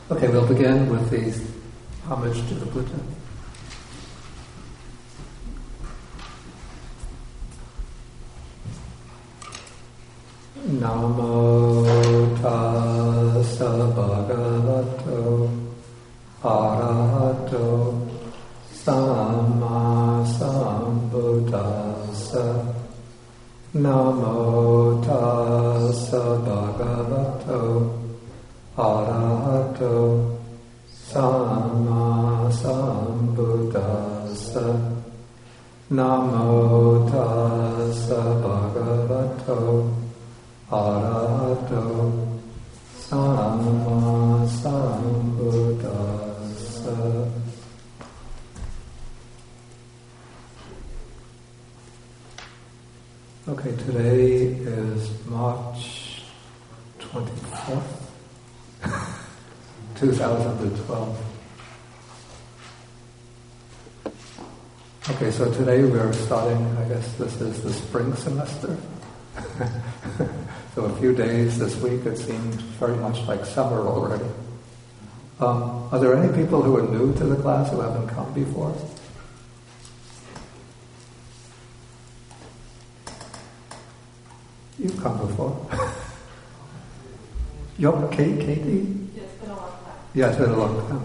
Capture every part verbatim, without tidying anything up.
Okay, we'll begin with the homage to the Buddha. Namo tassa bhagavato arahato samma sambuddhassa. Namo tassa bhagavato arahato samma sambuddhassa. Namo tassa bhagavato arahato samma sambuddhassa. Okay, today is March twenty-fourth, two thousand twelve. Okay, so today we're starting, I guess this is the spring semester. So a few days this week, it seemed very much like summer already. Um, are there any people who are new to the class who haven't come before? You've come before. You're Kate, Katie? Yeah, it's been a long time. Yeah, it's been a long time.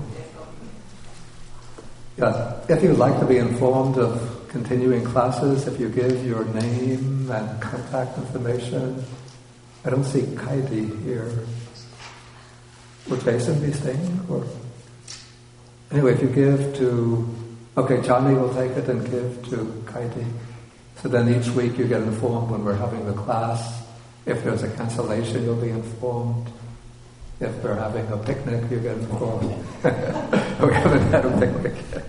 Yeah, if you'd like to be informed of continuing classes, if you give your name and contact information. I don't see Kaidi here. Would Jason be staying? Or anyway, if you give to, okay, Johnny will take it and give to Kaidi. So then each week you get informed when we're having the class. If there's a cancellation, you'll be informed. If they're having a picnic, you get informed. We haven't had a picnic yet.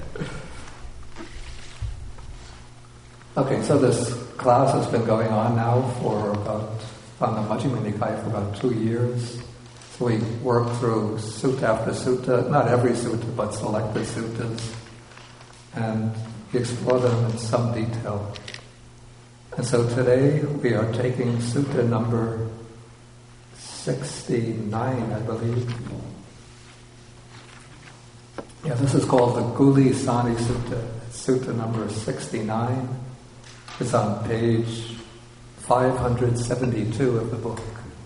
Okay, so this class has been going on now for about, on the Majjhima Nikaya for about two years. So we work through sutta after sutta, not every sutta, but selected suttas, and explore them in some detail. And so today we are taking sutta number sixty-nine, I believe. Yeah, this is called the Guli Sani Sutta. It's sutta number sixty-nine. It's on page five hundred seventy-two of the book.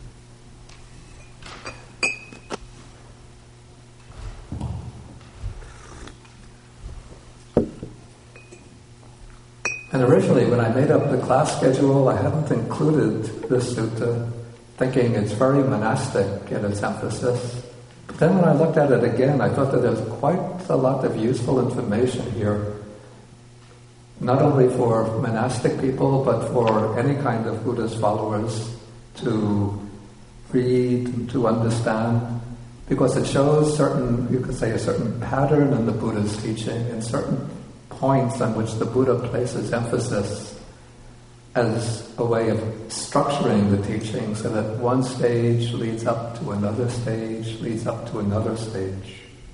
And originally, when I made up the class schedule, I hadn't included this sutta, thinking it's very monastic in its emphasis. But then when I looked at it again, I thought that there's quite a lot of useful information here, not only for monastic people, but for any kind of Buddhist followers to read and to understand, because it shows certain, you could say, a certain pattern in the Buddha's teaching and certain points on which the Buddha places emphasis as a way of structuring the teaching so that one stage leads up to another stage, leads up to another stage.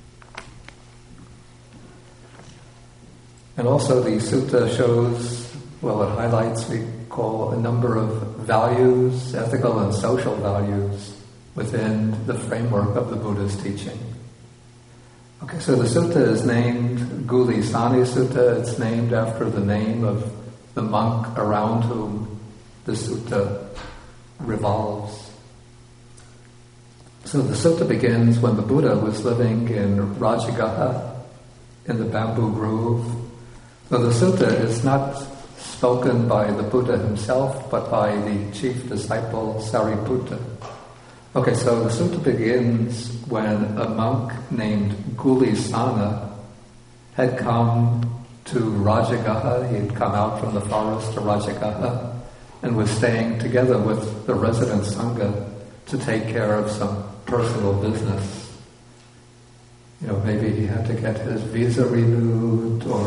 And also the sutta shows, well, it highlights, we call a number of values, ethical and social values, within the framework of the Buddha's teaching. Okay, so the sutta is named Guli Sani Sutta. It's named after the name of the monk around whom the sutta revolves. So the sutta begins when the Buddha was living in Rajagaha, in the bamboo grove. So the sutta is not spoken by the Buddha himself, but by the chief disciple Sariputta. Okay, so the sutta begins when a monk named Gulisana had come to Rajagaha. He had come out from the forest to Rajagaha and was staying together with the resident Sangha to take care of some personal business. You know, maybe he had to get his visa renewed, or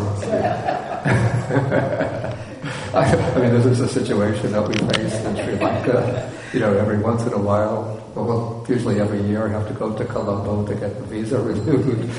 I, I mean, this is a situation that we face in Sri Lanka. You know, every once in a while, well, usually every year, I have to go to Colombo to get the visa renewed.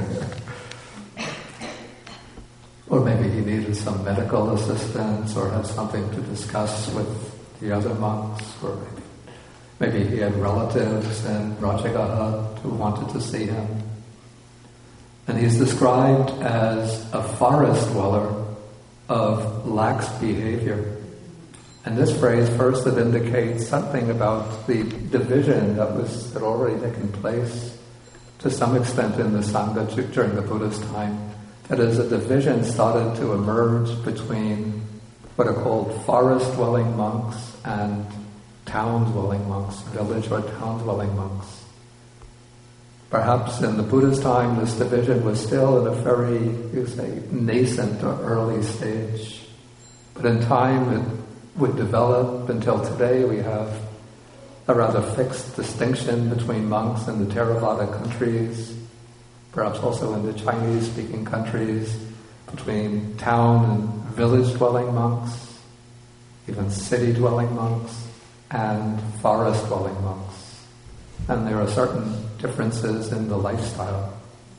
Or maybe he needed some medical assistance, or had something to discuss with the other monks, or maybe maybe he had relatives in Rajagaha who wanted to see him. And he's described as a forest dweller of lax behavior. And this phrase, first, it indicates something about the division that was had already taken place to some extent in the Sangha during the Buddha's time. That is, a division started to emerge between what are called forest-dwelling monks and town-dwelling monks, village or town-dwelling monks. Perhaps in the Buddha's time, this division was still in a very, you say, nascent or early stage. But in time, it would develop until today. We have a rather fixed distinction between monks in the Theravada countries, perhaps also in the Chinese-speaking countries, between town and village-dwelling monks, even city-dwelling monks, and forest-dwelling monks. And there are certain differences in the lifestyle.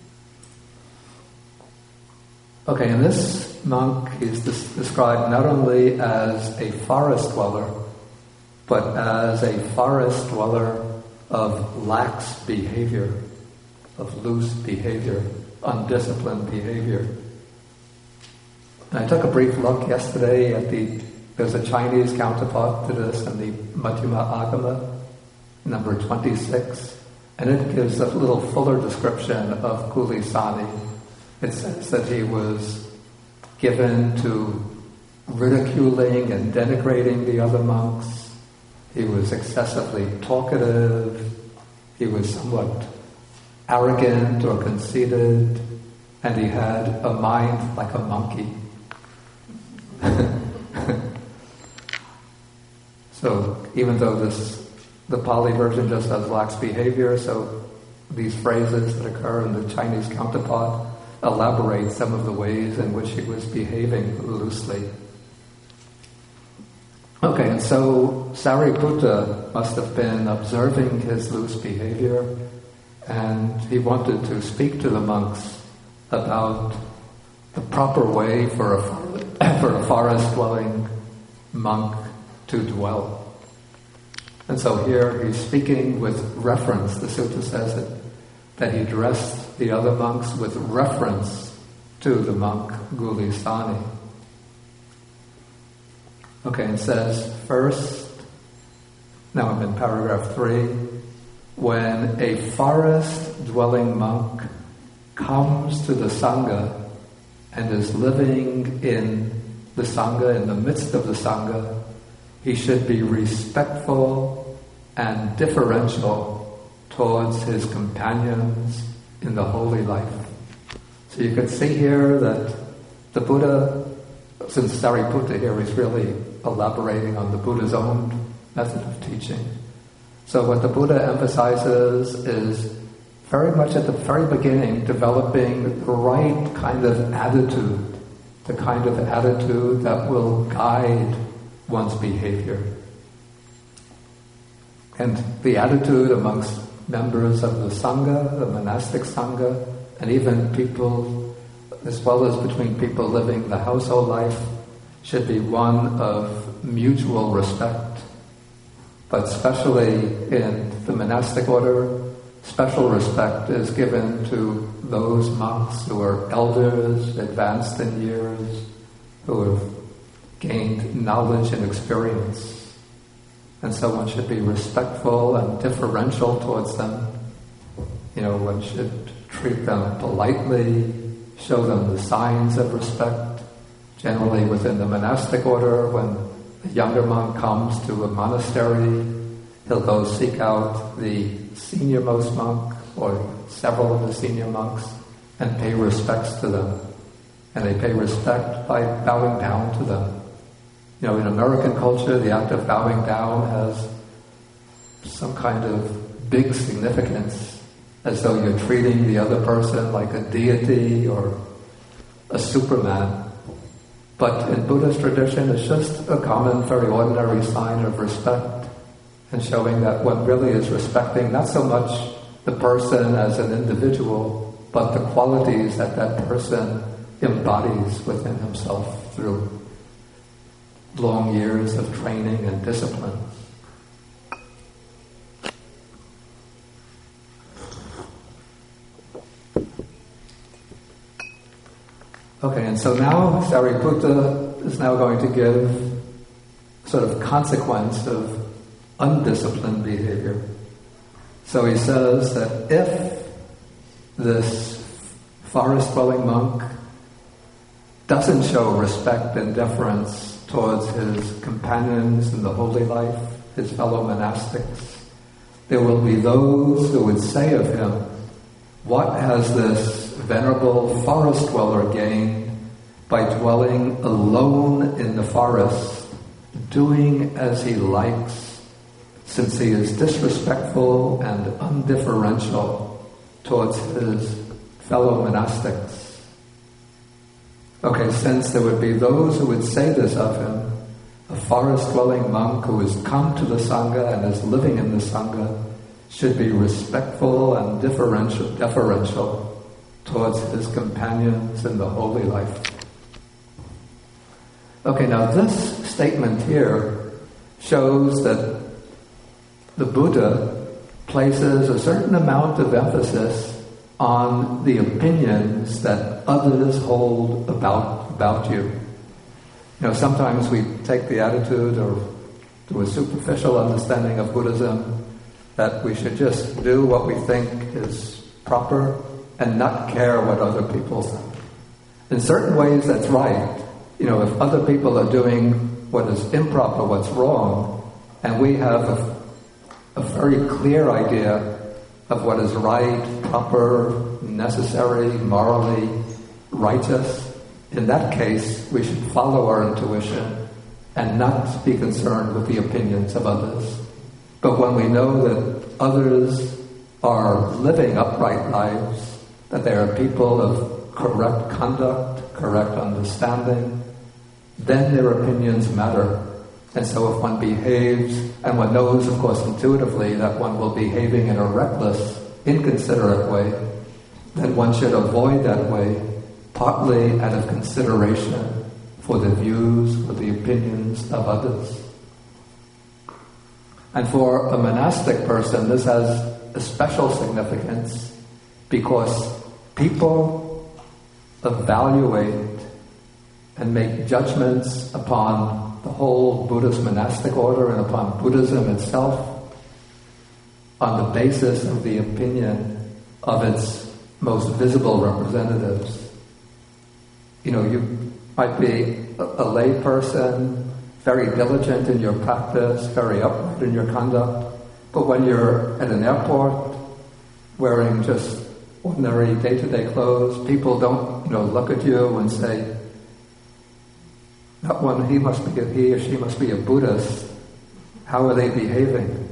Okay, and this monk is des- described not only as a forest dweller, but as a forest dweller of lax behavior, of loose behavior, undisciplined behavior. And I took a brief look yesterday at the, there's a Chinese counterpart to this in the Madhyama Agama, number twenty-six, and it gives a little fuller description of Kulisani. It says that he was given to ridiculing and denigrating the other monks. He was excessively talkative. He was somewhat arrogant or conceited, and he had a mind like a monkey. So even though this the Pali version just has lax behavior, so these phrases that occur in the Chinese counterpart elaborate some of the ways in which he was behaving loosely. Okay, and so Sariputta must have been observing his loose behavior, and he wanted to speak to the monks about the proper way for a, for a forest-dwelling monk to dwell. And so here he's speaking with reference. The sutta says it, that he addressed the other monks with reference to the monk Gulisani. Okay, it says, first, now I'm in paragraph three, when a forest-dwelling monk comes to the Sangha and is living in the Sangha, in the midst of the Sangha, he should be respectful and differential towards his companions in the holy life. So you can see here that the Buddha, since Sariputta here is really elaborating on the Buddha's own method of teaching. So what the Buddha emphasizes is very much at the very beginning developing the right kind of attitude, the kind of attitude that will guide one's behavior. And the attitude amongst members of the Sangha, the monastic Sangha, and even people, as well as between people living the household life, should be one of mutual respect. But especially in the monastic order, special respect is given to those monks who are elders, advanced in years, who have gained knowledge and experience. And so one should be respectful and differential towards them. You know, one should treat them politely, show them the signs of respect. Generally within the monastic order, when a younger monk comes to a monastery, he'll go seek out the senior-most monk or several of the senior monks and pay respects to them. And they pay respect by bowing down to them. You know, in American culture, the act of bowing down has some kind of big significance, as though you're treating the other person like a deity or a superman. But in Buddhist tradition, it's just a common, very ordinary sign of respect, and showing that one really is respecting not so much the person as an individual, but the qualities that that person embodies within himself through long years of training and discipline. Okay, and so now Sariputta is now going to give sort of consequence of undisciplined behavior. So he says that if this forest-dwelling monk doesn't show respect and deference towards his companions in the holy life, his fellow monastics, there will be those who would say of him, "What has this venerable forest dweller gained by dwelling alone in the forest, doing as he likes, since he is disrespectful and undifferential towards his fellow monastics?" Okay, since there would be those who would say this of him, a forest-dwelling monk who has come to the Sangha and is living in the Sangha should be respectful and differential, deferential towards his companions in the holy life. Okay, now this statement here shows that the Buddha places a certain amount of emphasis on the opinions that others hold about, about you. You know, sometimes we take the attitude or to a superficial understanding of Buddhism that we should just do what we think is proper and not care what other people think. In certain ways, that's right. You know, if other people are doing what is improper, what's wrong, and we have a, a very clear idea of what is right, proper, necessary, morally righteous, in that case, we should follow our intuition and not be concerned with the opinions of others. But when we know that others are living upright lives, that they are people of correct conduct, correct understanding, then their opinions matter. And so if one behaves, and one knows, of course, intuitively that one will be behaving in a reckless, inconsiderate way, then one should avoid that way, partly out of consideration for the views or the opinions of others. And for a monastic person, this has a special significance because people evaluate and make judgments upon the whole Buddhist monastic order and upon Buddhism itself on the basis of the opinion of its most visible representatives. You know, you might be a, a lay person, very diligent in your practice, very upright in your conduct, but when you're at an airport wearing just ordinary day-to-day clothes, people don't, you know, look at you and say, "That one, he must be, a, he or she must be a Buddhist. How are they behaving?"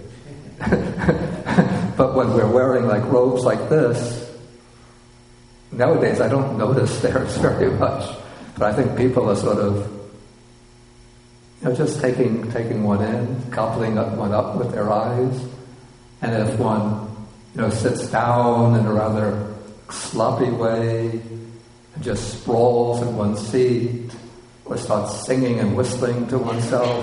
But when we're wearing like robes like this, nowadays I don't notice theirs very much, but I think people are sort of, you know, just taking taking one in, gobbling up one up with their eyes, and if one, you know, sits down in a rather sloppy way and just sprawls in one's seat, or starts singing and whistling to oneself,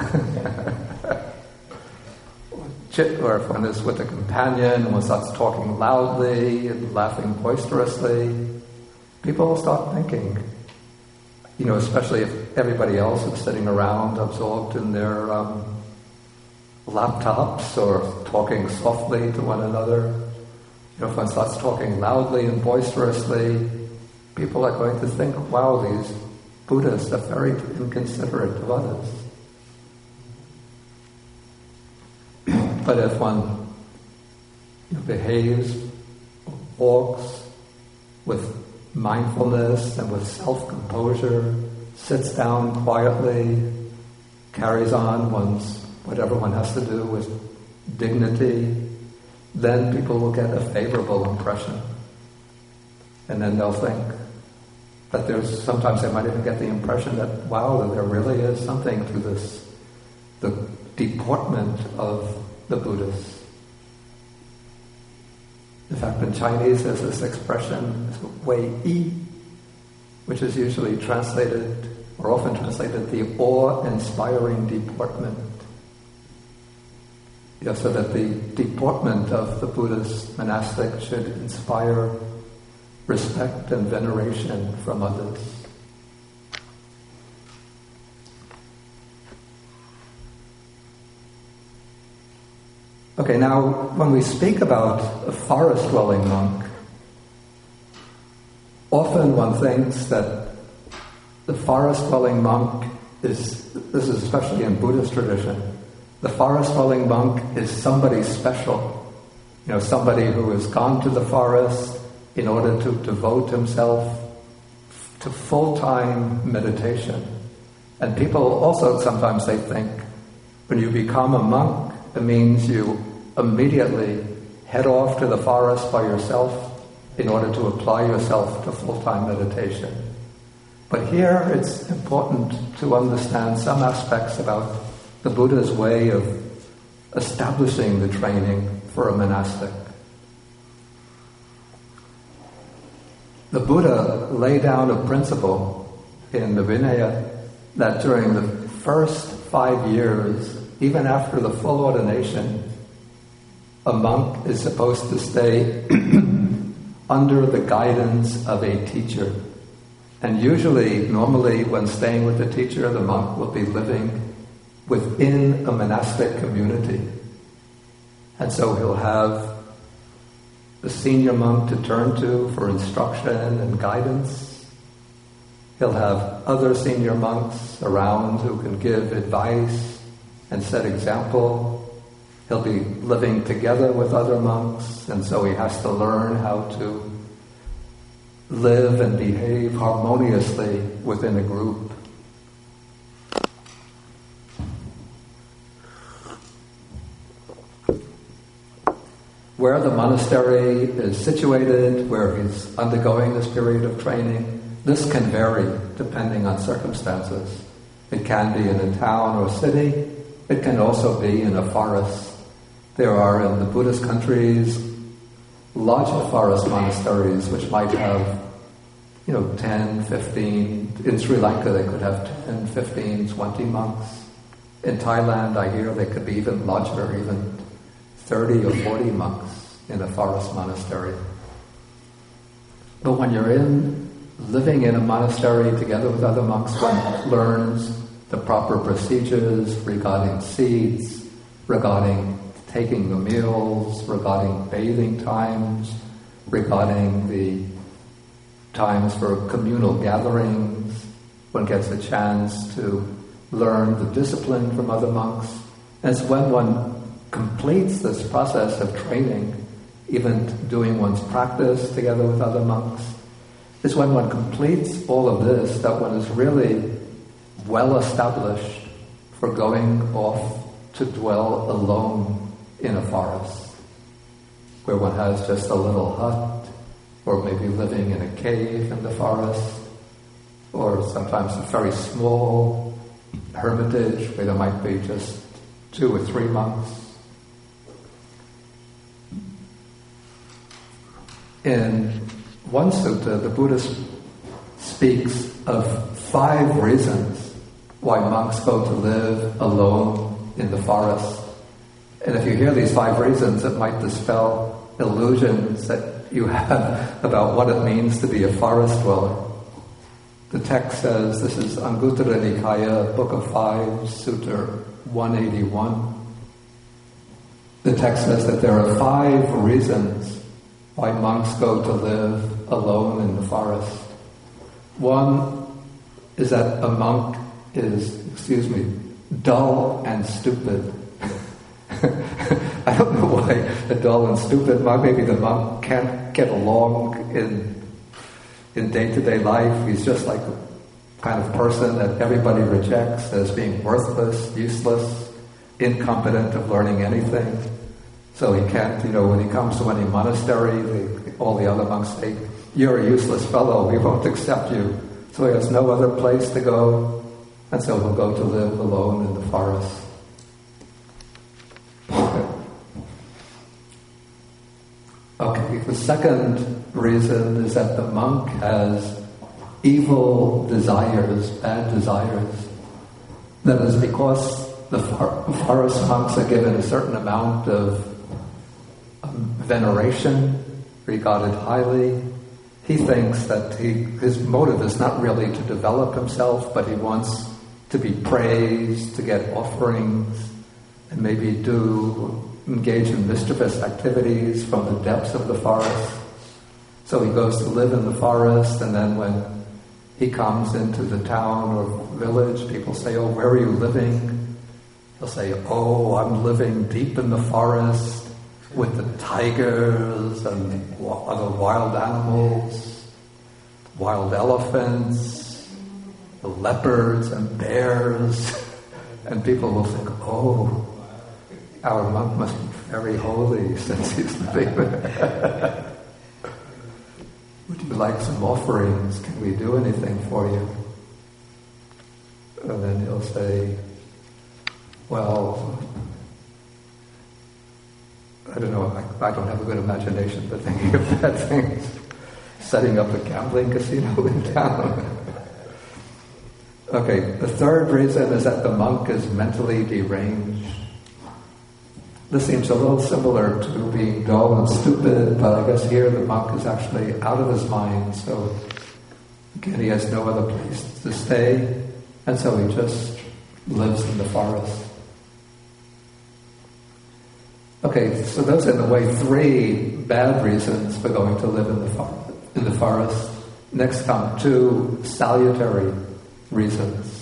or if one is with a companion and one starts talking loudly and laughing boisterously, people will start thinking, you know, especially if everybody else is sitting around absorbed in their um, laptops or talking softly to one another. You know, if one starts talking loudly and boisterously, people are going to think, wow, these Buddhists are very inconsiderate of others. But if one, you know, behaves, walks with mindfulness and with self-composure, sits down quietly, carries on one's whatever one has to do with dignity, then people will get a favorable impression. And then they'll think that there's, sometimes they might even get the impression that, wow, that there really is something to this, the deportment of the Buddhists. In fact, in Chinese there's this expression, wei yi, which is usually translated, or often translated, the awe-inspiring deportment. Yeah, so that the deportment of the Buddhist monastic should inspire respect and veneration from others. Okay, now when we speak about a forest-dwelling monk, often one thinks that the forest-dwelling monk is, this is especially in Buddhist tradition, the forest-dwelling monk is somebody special. You know, somebody who has gone to the forest in order to devote himself to full-time meditation. And people also sometimes they think when you become a monk, it means you immediately head off to the forest by yourself in order to apply yourself to full-time meditation. But here it's important to understand some aspects about the Buddha's way of establishing the training for a monastic. The Buddha laid down a principle in the Vinaya that during the first five years, even after the full ordination, a monk is supposed to stay under the guidance of a teacher. And usually, normally, when staying with the teacher, the monk will be living within a monastic community. And so he'll have a senior monk to turn to for instruction and guidance. He'll have other senior monks around who can give advice and set example. He'll be living together with other monks, and so he has to learn how to live and behave harmoniously within a group. Where the monastery is situated, where he's undergoing this period of training, this can vary depending on circumstances. It can be in a town or city. It can also be in a forest. There are, in the Buddhist countries, larger forest monasteries which might have, you know, ten, fifteen. In Sri Lanka they could have ten, fifteen, twenty monks. In Thailand I hear they could be even larger, even thirty or forty monks in a forest monastery. But when you're in, living in a monastery together with other monks, one learns the proper procedures regarding seats, regarding taking the meals, regarding bathing times, regarding the times for communal gatherings. One gets a chance to learn the discipline from other monks. And it's when one completes this process of training, even doing one's practice together with other monks, it's when one completes all of this that one is really well established for going off to dwell alone in a forest, where one has just a little hut, or maybe living in a cave in the forest, or sometimes a very small hermitage where there might be just two or three monks. In one sutta, the Buddha speaks of five reasons why monks go to live alone in the forest. And if you hear these five reasons, it might dispel illusions that you have about what it means to be a forest dweller. The text says, this is Anguttara Nikaya, Book of Five, Sutta one eighty-one. The text says that there are five reasons why monks go to live alone in the forest. One is that a monk is, excuse me, dull and stupid. I don't know why a dull and stupid monk, maybe the monk can't get along in in day-to-day life. He's just like the kind of person that everybody rejects as being worthless, useless, incompetent of learning anything. So he can't, you know, when he comes to any monastery, they, all the other monks say, "You're a useless fellow, we won't accept you." So he has no other place to go, and so he'll go to live alone in the forest. Okay, the second reason is that the monk has evil desires, bad desires. That is because the forest monks are given a certain amount of um, veneration, regarded highly. he thinks that he, his motive is not really to develop himself, but he wants to be praised, to get offerings, and maybe do engage in mischievous activities from the depths of the forest. So he goes to live in the forest, and then when he comes into the town or village, people say, "Oh, where are you living?" He'll say, "Oh, I'm living deep in the forest with the tigers and other wild animals, wild elephants, the leopards and bears." And people will think, "Oh, our monk must be very holy since he's living there. Would you like some offerings? Can we do anything for you?" And then he'll say, "Well, I don't know, I, I don't have a good imagination for thinking of bad things. Setting up a gambling casino in town." Okay, the third reason is that the monk is mentally deranged. This seems a little similar to being dull and stupid, but I guess here the monk is actually out of his mind, so again he has no other place to stay, and so he just lives in the forest. Okay, so those are in a way three bad reasons for going to live in the, for- in the forest. Next come two salutary reasons.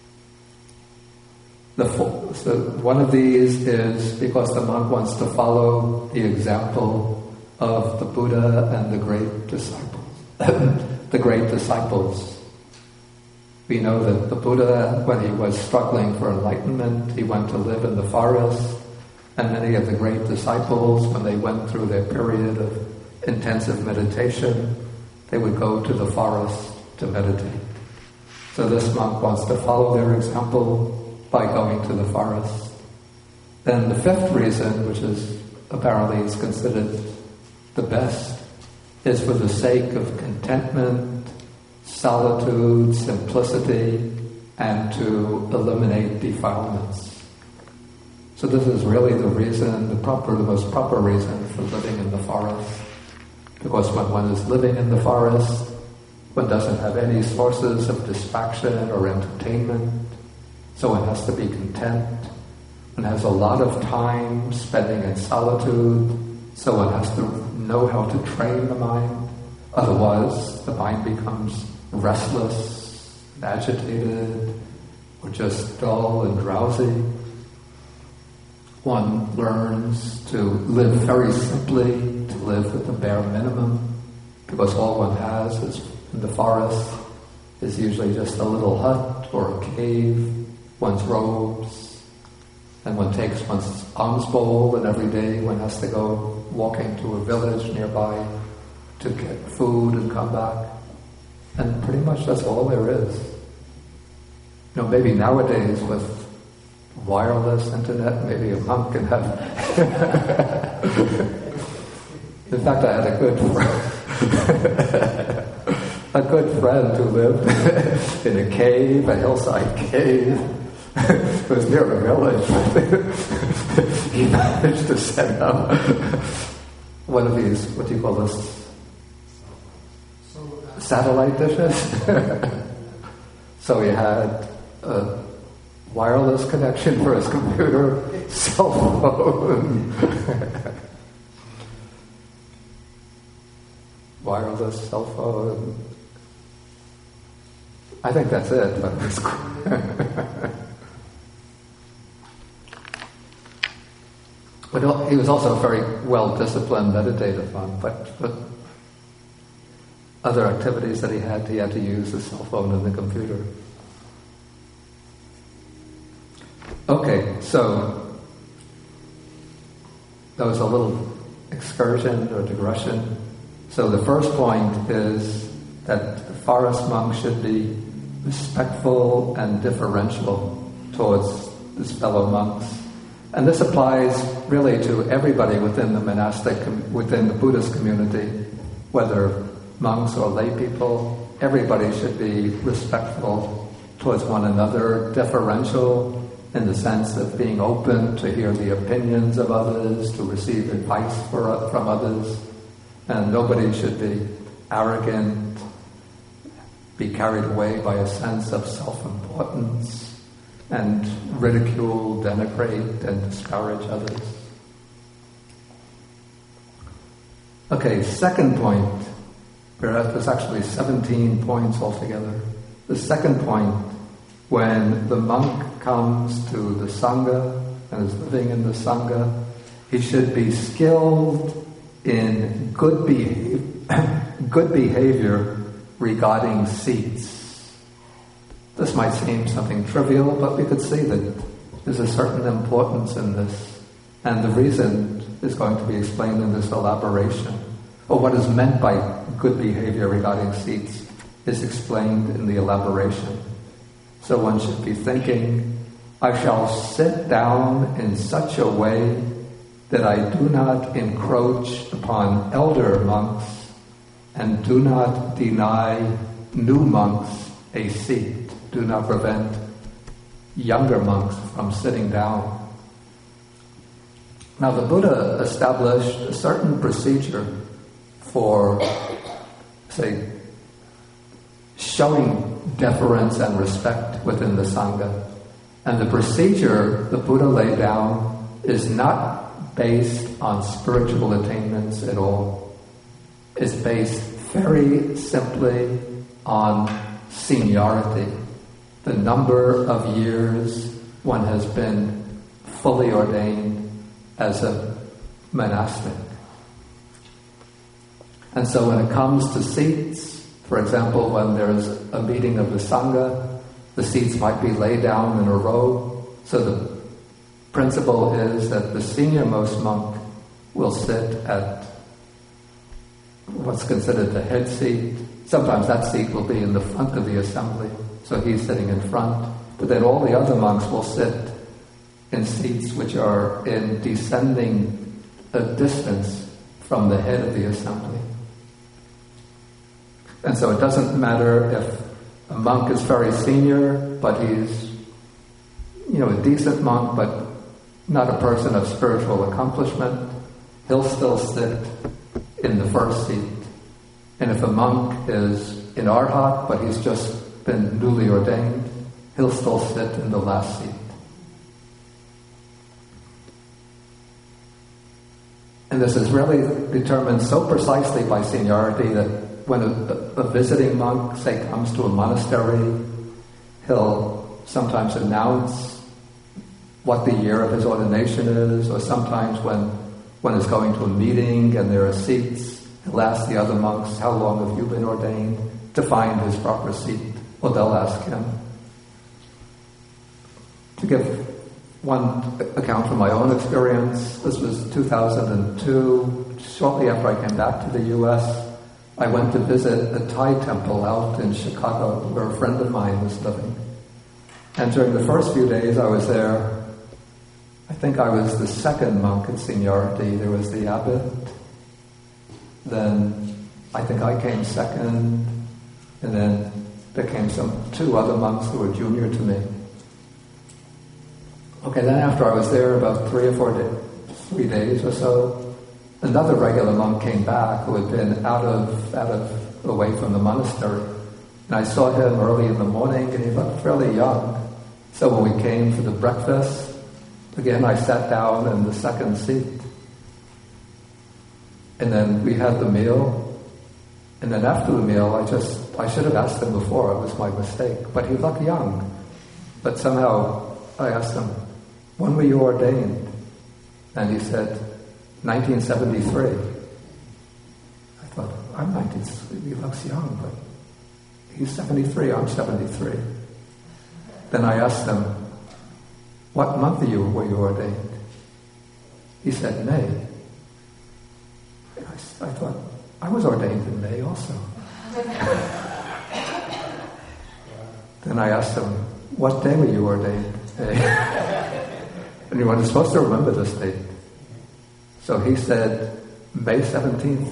The fo- so one of these is because the monk wants to follow the example of the Buddha and the great disciples. the great disciples. We know that the Buddha, when he was struggling for enlightenment, he went to live in the forest, and many of the great disciples, when they went through their period of intensive meditation, they would go to the forest to meditate. So this monk wants to follow their example by going to the forest. Then the fifth reason, which is apparently is considered the best, is for the sake of contentment, solitude, simplicity, and to eliminate defilements. So this is really the reason, the proper, the most proper reason for living in the forest. Because when one is living in the forest, one doesn't have any sources of distraction or entertainment. So one has to be content. One has a lot of time spending in solitude, so one has to know how to train the mind. Otherwise, the mind becomes restless, agitated, or just dull and drowsy. One learns to live very simply, to live with the bare minimum, because all one has is in the forest is usually just a little hut or a cave, one's robes, and one takes one's alms bowl, and every day one has to go walking to a village nearby to get food and come back. And pretty much that's all there is. You know, maybe nowadays with wireless internet, maybe a monk can have... In fact, I had a good friend, a good friend who lived in a cave, a hillside cave. It was near a village. He managed to set up one of these, what do you call this? Satellite dishes. So he had a wireless connection for his computer, cell phone, wireless cell phone. I think that's it. But it was But he was also a very well-disciplined meditative monk, but, but other activities that he had, he had to use the cell phone and the computer. Okay, so that was a little excursion or digression. So the first point is that the forest monk should be respectful and differential towards his fellow monks. And this applies really to everybody within the monastic, within the Buddhist community, whether monks or lay people. Everybody should be respectful towards one another, deferential in the sense of being open to hear the opinions of others, to receive advice for, from others. And nobody should be arrogant, be carried away by a sense of self-importance, and ridicule, denigrate, and discourage others. Okay, second point. There's actually seventeen points altogether. The second point, when the monk comes to the Sangha and is living in the Sangha, he should be skilled in good behavior, good behavior regarding seats. This might seem something trivial, but we could see that there's a certain importance in this. And the reason is going to be explained in this elaboration. Or what is meant by good behavior regarding seats is explained in the elaboration. So one should be thinking, I shall sit down in such a way that I do not encroach upon elder monks and do not deny new monks a seat. Do not prevent younger monks from sitting down. Now the Buddha established a certain procedure for, say, showing deference and respect within the Sangha. And the procedure the Buddha laid down is not based on spiritual attainments at all. It's based very simply on seniority, the number of years one has been fully ordained as a monastic. And so when it comes to seats, for example, when there's a meeting of the Sangha, the seats might be laid down in a row. So the principle is that the senior-most monk will sit at what's considered the head seat. Sometimes that seat will be in the front of the assembly, so he's sitting in front. But then all the other monks will sit in seats which are in descending a distance from the head of the assembly. And so it doesn't matter if a monk is very senior, but he's, you know, a decent monk, but not a person of spiritual accomplishment, he'll still sit in the first seat. And if a monk is in Arhat, but he's just been newly ordained, he'll still sit in the last seat. And this is really determined so precisely by seniority that when a, a visiting monk, say, comes to a monastery, he'll sometimes announce what the year of his ordination is, or sometimes when one is going to a meeting and there are seats, he'll ask the other monks, how long have you been ordained, to find his proper seat, or they'll ask him. To give one account from my own experience, this was two thousand two, shortly after I came back to the U S, I went to visit a Thai temple out in Chicago where a friend of mine was living. And during the first few days I was there, I think I was the second monk in seniority. There was the abbot, then I think I came second, and then there came some two other monks who were junior to me. Okay, then after I was there about three or four days, three days or so, another regular monk came back who had been out of, out of, away from the monastery. And I saw him early in the morning, and he looked fairly young. So when we came for the breakfast, again I sat down in the second seat. And then we had the meal. And then after the meal, I just, I should have asked him before, it was my mistake. But he looked young. But somehow I asked him, when were you ordained? And he said, nineteen seventy-three. I thought, I'm nineteen seventy-three, he looks young, but he's seventy-three, I'm seventy-three. Then I asked him, what month are you, were you ordained? He said, May. And I, I thought, I was ordained in May also. Then I asked him, what day were you ordained? And he was supposed to remember this date. So he said, May seventeenth.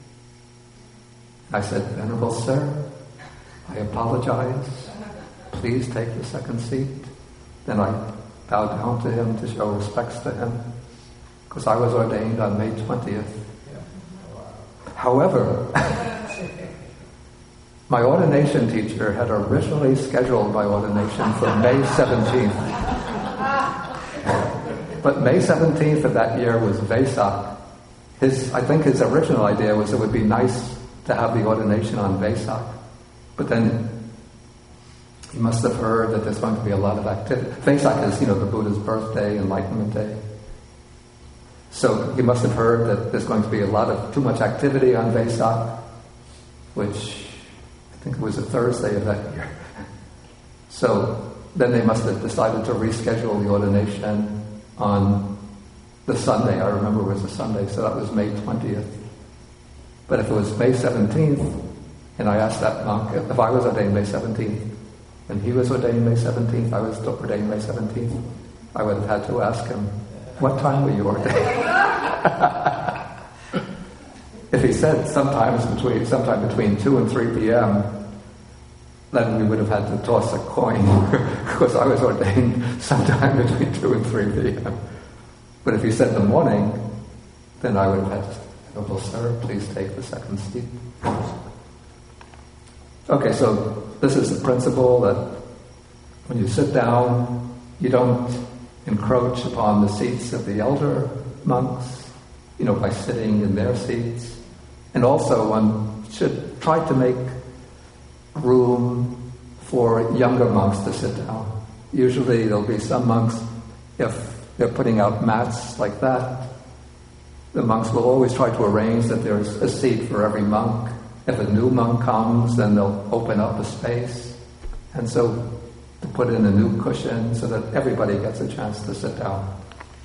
I said, Venerable Sir, I apologize. Please take the second seat. Then I bowed down to him to show respects to him, because I was ordained on May twentieth. However, My ordination teacher had originally scheduled my ordination for May seventeenth. But May seventeenth of that year was Vesak. His, I think his original idea was it would be nice to have the ordination on Vesak. But then he must have heard that there's going to be a lot of activity. Vesak is, you know, the Buddha's birthday, Enlightenment Day. So he must have heard that there's going to be a lot of, too much activity on Vesak, which I think it was a Thursday of that year. So then they must have decided to reschedule the ordination on the Sunday. I remember it was a Sunday, so that was May twentieth. But if it was May seventeenth, and I asked that monk, if I was ordained May seventeenth, and he was ordained May seventeenth, I was ordained May seventeenth, I would have had to ask him, what time were you ordained? If he said sometimes between, sometime between two and three p.m., then we would have had to toss a coin, because I was ordained sometime between two and three p.m. But if he said the morning, then I would have had to say, "Noble sir, please take the second seat." Okay, so this is the principle that when you sit down, you don't encroach upon the seats of the elder monks, you know, by sitting in their seats. And also one should try to make room for younger monks to sit down. Usually there'll be some monks, if they're putting out mats like that, the monks will always try to arrange that there's a seat for every monk. If a new monk comes, then they'll open up a space. And so to put in a new cushion so that everybody gets a chance to sit down.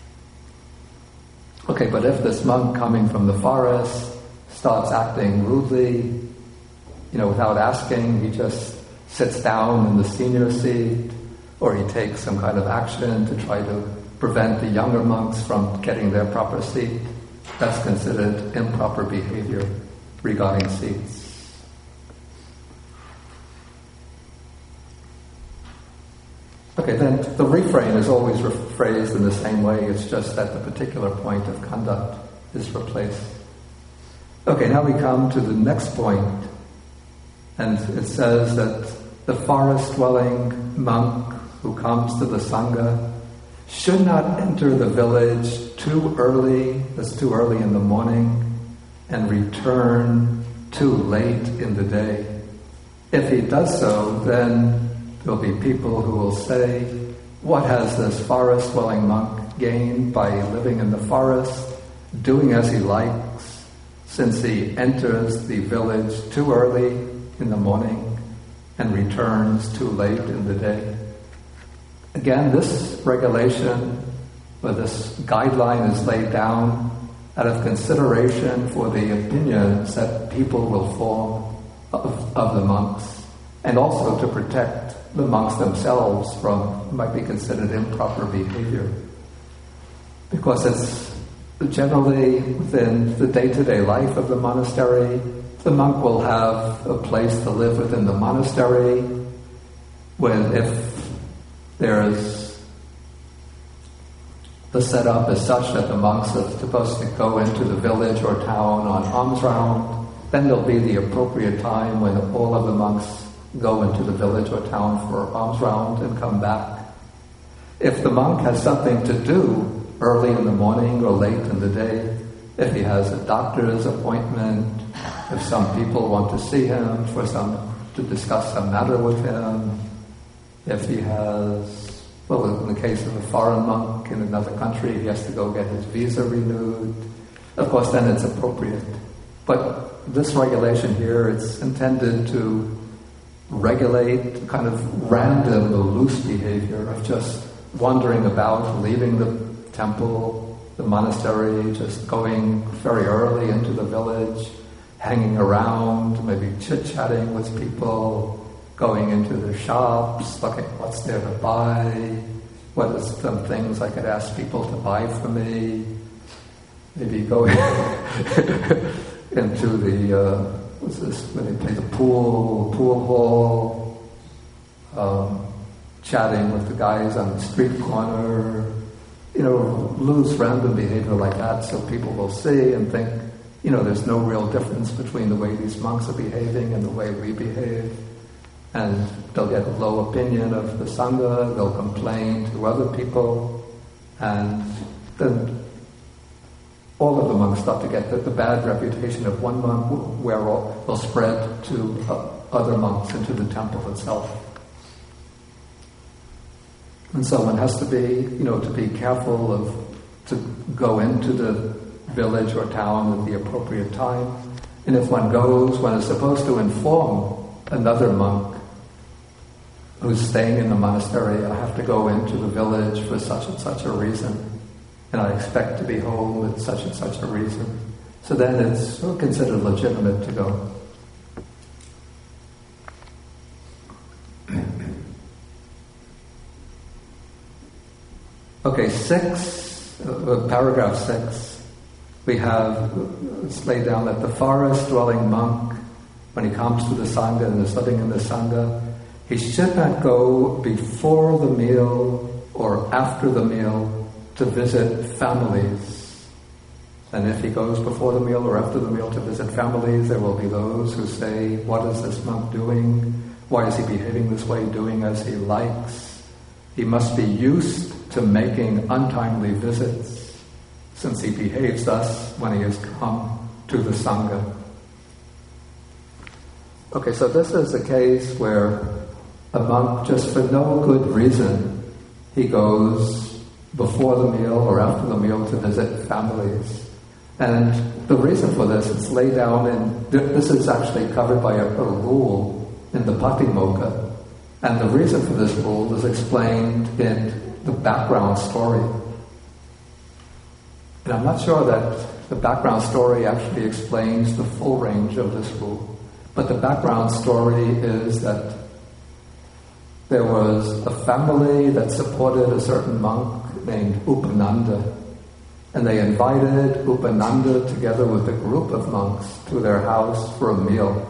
Okay, but if this monk coming from the forest starts acting rudely, you know, without asking, he just sits down in the senior seat, or he takes some kind of action to try to prevent the younger monks from getting their proper seat, that's considered improper behavior regarding seats. Okay, then the refrain is always phrased in the same way, it's just that the particular point of conduct is replaced. Okay, now we come to the next point, and it says that the forest-dwelling monk who comes to the Sangha should not enter the village too early, that's too early in the morning, and return too late in the day. If he does so, then there'll be people who will say, what has this forest-dwelling monk gained by living in the forest, doing as he likes, since he enters the village too early in the morning and returns too late in the day? Again, this regulation, or this guideline is laid down out of consideration for the opinions that people will form of, of the monks, and also to protect the monks themselves from what might be considered improper behavior. Because it's generally within the day-to-day life of the monastery, the monk will have a place to live within the monastery, when if there's the setup is such that the monks are supposed to go into the village or town on alms round, then there'll be the appropriate time when all of the monks go into the village or town for alms round and come back. If the monk has something to do early in the morning or late in the day, if he has a doctor's appointment, if some people want to see him for some to discuss some matter with him, if he has, well, in the case of a foreign monk in another country, he has to go get his visa renewed. Of course, then it's appropriate. But this regulation here, it's intended to regulate kind of random or loose behavior of just wandering about, leaving the temple, the monastery, just going very early into the village, hanging around, maybe chit-chatting with people, going into the shops, looking at what's there to buy, what are some things I could ask people to buy for me, maybe going into the, uh, what's this, when they play the pool, pool hall, um, chatting with the guys on the street corner, you know, loose random behavior like that, so people will see and think you know, there's no real difference between the way these monks are behaving and the way we behave. And they'll get a low opinion of the Sangha, they'll complain to other people, and then all of the monks start to get the, the bad reputation of one monk where all will spread to uh, other monks and to the temple itself. And so one has to be, you know, to be careful of, to go into the village or town at the appropriate time. And if one goes, one is supposed to inform another monk who's staying in the monastery, I have to go into the village for such and such a reason, and I expect to be home with such and such a reason. So then it's considered legitimate to go. Okay, six, uh, paragraph six, we have, it's laid down that the forest-dwelling monk, when he comes to the Sangha and is living in the Sangha, he should not go before the meal or after the meal to visit families. And if he goes before the meal or after the meal to visit families, there will be those who say, what is this monk doing? Why is he behaving this way, doing as he likes? He must be used to making untimely visits, since he behaves thus when he has come to the Sangha. Okay, so this is a case where a monk, just for no good reason, he goes before the meal or after the meal to visit families. And the reason for this is laid down in, this is actually covered by a, a rule in the Patimokkha. And the reason for this rule is explained in the background story. And I'm not sure that the background story actually explains the full range of this rule. But the background story is that there was a family that supported a certain monk named Upananda. And they invited Upananda together with a group of monks to their house for a meal.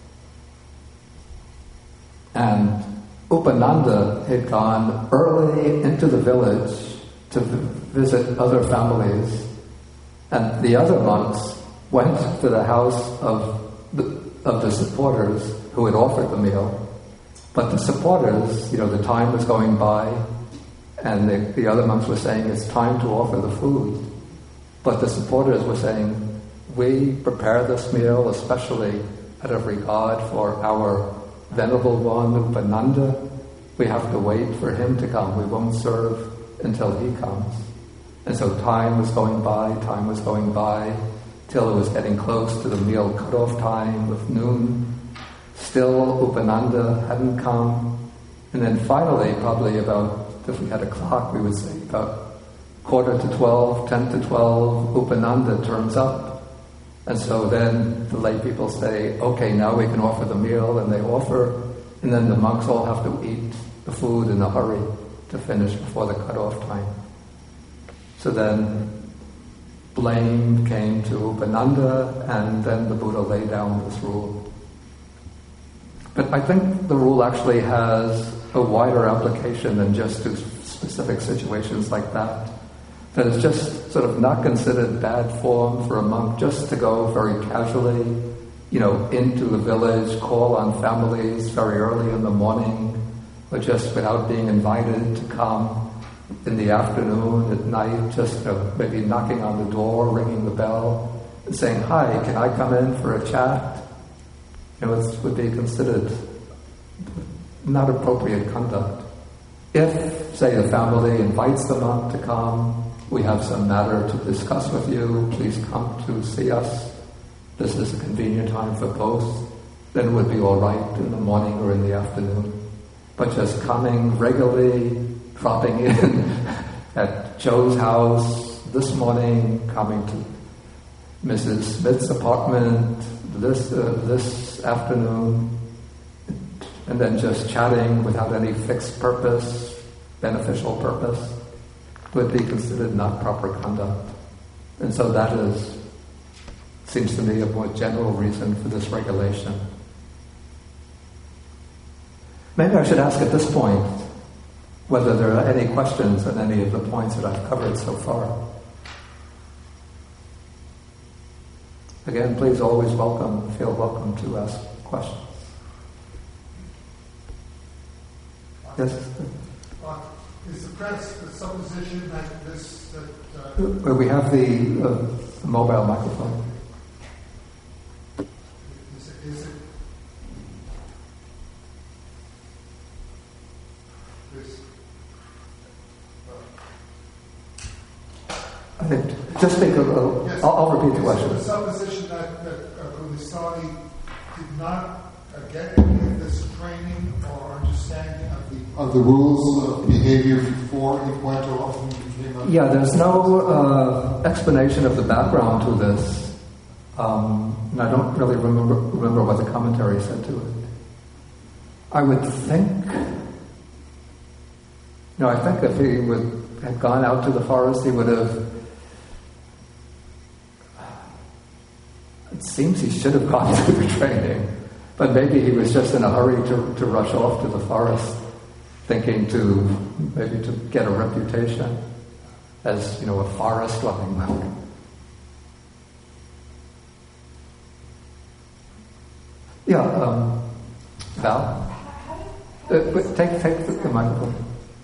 And Upananda had gone early into the village to visit other families. And the other monks went to the house of the, of the supporters who had offered the meal. But the supporters, you know, the time was going by, and the, the other monks were saying, it's time to offer the food. But the supporters were saying, we prepare this meal especially out of regard for our Venerable One, Upananda. We have to wait for him to come. We won't serve until he comes. And so time was going by, time was going by, till it was getting close to the meal cutoff time of noon. Still, Upananda hadn't come. And then finally, probably about, if we had a clock, we would say about quarter to twelve, ten to twelve, Upananda turns up. And so then the lay people say, okay, now we can offer the meal, and they offer, and then the monks all have to eat the food in a hurry to finish before the cutoff time. So then blame came to Upananda, and then the Buddha laid down this rule. But I think the rule actually has a wider application than just to specific situations like that. That it's just sort of not considered bad form for a monk just to go very casually, you know, into the village, call on families very early in the morning, or just without being invited to come in the afternoon, at night, just you know, maybe knocking on the door, ringing the bell, and saying, hi, can I come in for a chat? You know, it would be considered not appropriate conduct. If, say, the family invites the monk to come, we have some matter to discuss with you, please come to see us. This is a convenient time for both. Then it would be all right in the morning or in the afternoon. But just coming regularly, dropping in at Joe's house this morning, coming to Missus Smith's apartment this uh, this afternoon, and then just chatting without any fixed purpose, beneficial purpose, would be considered not proper conduct. And so that is, seems to me, a more general reason for this regulation. Maybe I should ask at this point whether there are any questions on any of the points that I've covered so far. again, please always welcome, feel welcome to ask questions. Yes? Uh, is the press the supposition that this... That, uh, we have the, uh, the mobile microphone. Is it... Is it this, uh, I think, just think of, uh, yes, I'll, I'll repeat the question. Is it the supposition that, that uh, Kundalini did not uh, get any of this training or understanding of the of the rules of behavior before he went off and became a... Yeah, there's no uh, explanation of the background to this. Um, and I don't really remember remember what the commentary said to it. I would think, you know, I think if he would had gone out to the forest, he would have. It seems he should have gone through the training, but maybe he was just in a hurry to to rush off to the forest, thinking to maybe to get a reputation as, you know, a forest-loving monk. Yeah, um, Val, uh, take take the, the microphone.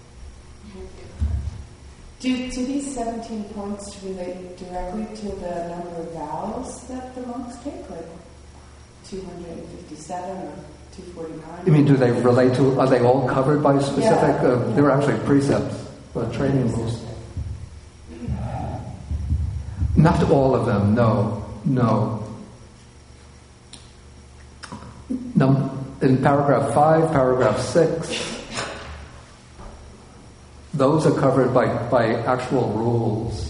Do, do these seventeen points relate directly to the number of vows that the monks take, like two hundred fifty-seven or two forty-nine? You mean, do they relate to, are they all covered by specific, yeah. uh, yeah. They're actually precepts, or training rules? Not all of them, no, no. No, in paragraph five, paragraph six, those are covered by, by actual rules.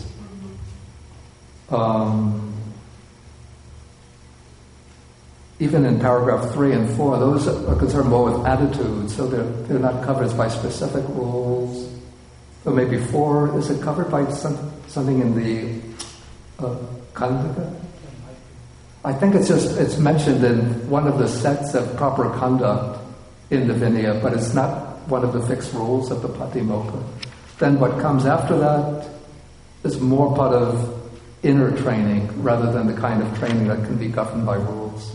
Um, even in paragraph three and four, those are concerned more with attitudes, so they're, they're not covered by specific rules. So maybe four, is it covered by some, something in the uh, Khandaka? I think it's just, it's mentioned in one of the sets of proper conduct in the Vinaya, but it's not one of the fixed rules of the Patimokkha. Then what comes after that is more part of inner training rather than the kind of training that can be governed by rules.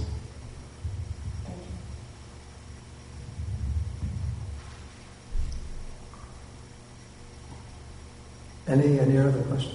Any any other questions?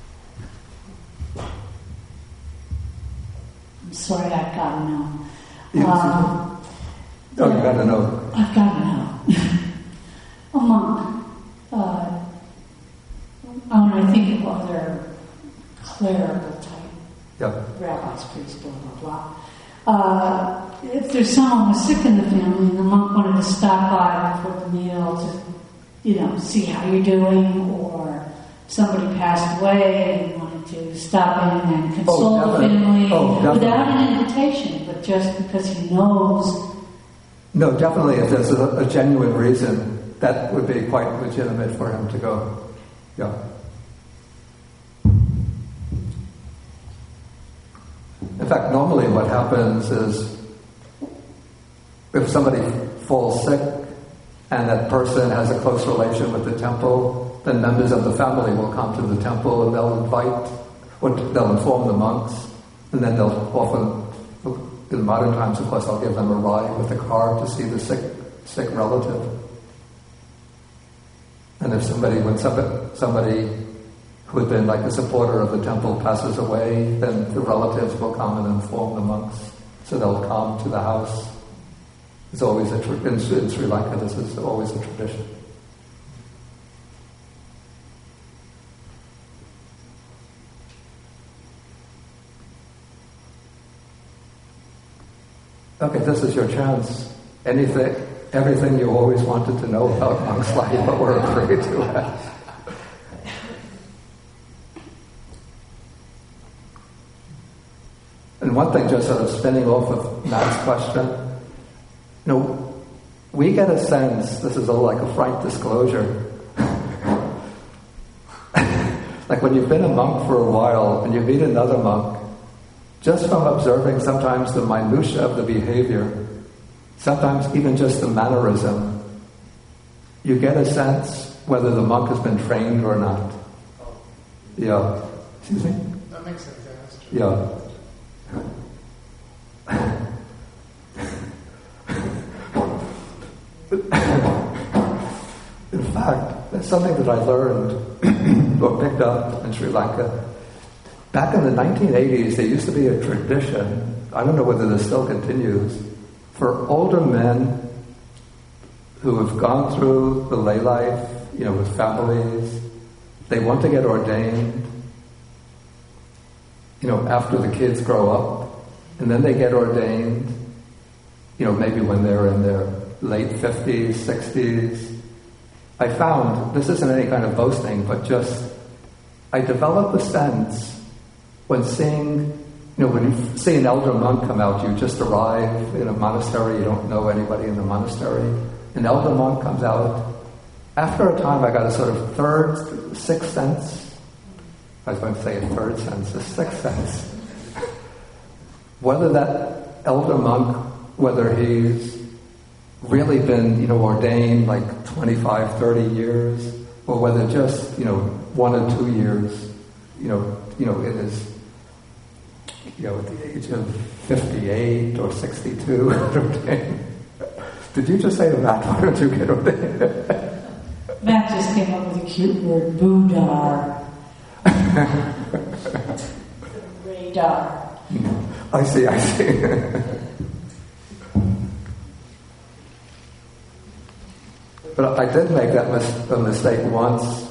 I'm sorry, I've got to know. Yes, um, oh, you got to know. I've got to know. A monk, uh, when I think of other clerical type yeah. rabbis, priests, blah, blah, blah. Uh, if there's someone was sick in the family and the monk wanted to stop by before the meal to, you know, see how you're doing, or somebody passed away and wanted to stop in and console oh, the family oh, without an invitation, but just because he knows. No, definitely, if there's a, a genuine reason, that would be quite legitimate for him to go. Yeah. In fact, normally what happens is if somebody falls sick and that person has a close relation with the temple, then members of the family will come to the temple and they'll invite, or they'll inform the monks, and then they'll often, in modern times, of course, I'll give them a ride with a car to see the sick sick relative. And if somebody, when somebody, somebody who had been like a supporter of the temple passes away, then the relatives will come and inform the monks. So they'll come to the house. It's always a, tra- in, in Sri Lanka, this is always a tradition. Okay, this is your chance. Anything, everything you always wanted to know about monks' life, but were afraid to ask. And one thing, just sort of spinning off of Matt's question, you know, we get a sense, this is all like a frank disclosure, like when you've been a monk for a while and you meet another monk, just from observing sometimes the minutiae of the behavior, sometimes even just the mannerism, you get a sense whether the monk has been trained or not. Yeah. Excuse me? That makes sense, yeah, that's true. Yeah. In fact, that's something that I learned or picked up in Sri Lanka. Back in the nineteen eighties, there used to be a tradition, I don't know whether this still continues, for older men who have gone through the lay life, you know, with families, they want to get ordained, you know, after the kids grow up, and then they get ordained, you know, maybe when they're in their late fifties, sixties. I found, this isn't any kind of boasting, but just, I developed a sense when seeing, you know, when you see an elder monk come out, you just arrive in a monastery, you don't know anybody in the monastery, an elder monk comes out. After a time, I got a sort of third, sixth sense. I was going to say a third sense, a sixth sense. Whether that elder monk, whether he's really been, you know, ordained like twenty-five, thirty years, or whether just, you know, one or two years, you know, you know, it is, you know, at the age of fifty-eight or sixty-two, ordained. Did you just say to Matt, why don't you get ordained? Matt just came up with a cute word, Buddha. Radar. I see, I see. But I did make that mis- a mistake once.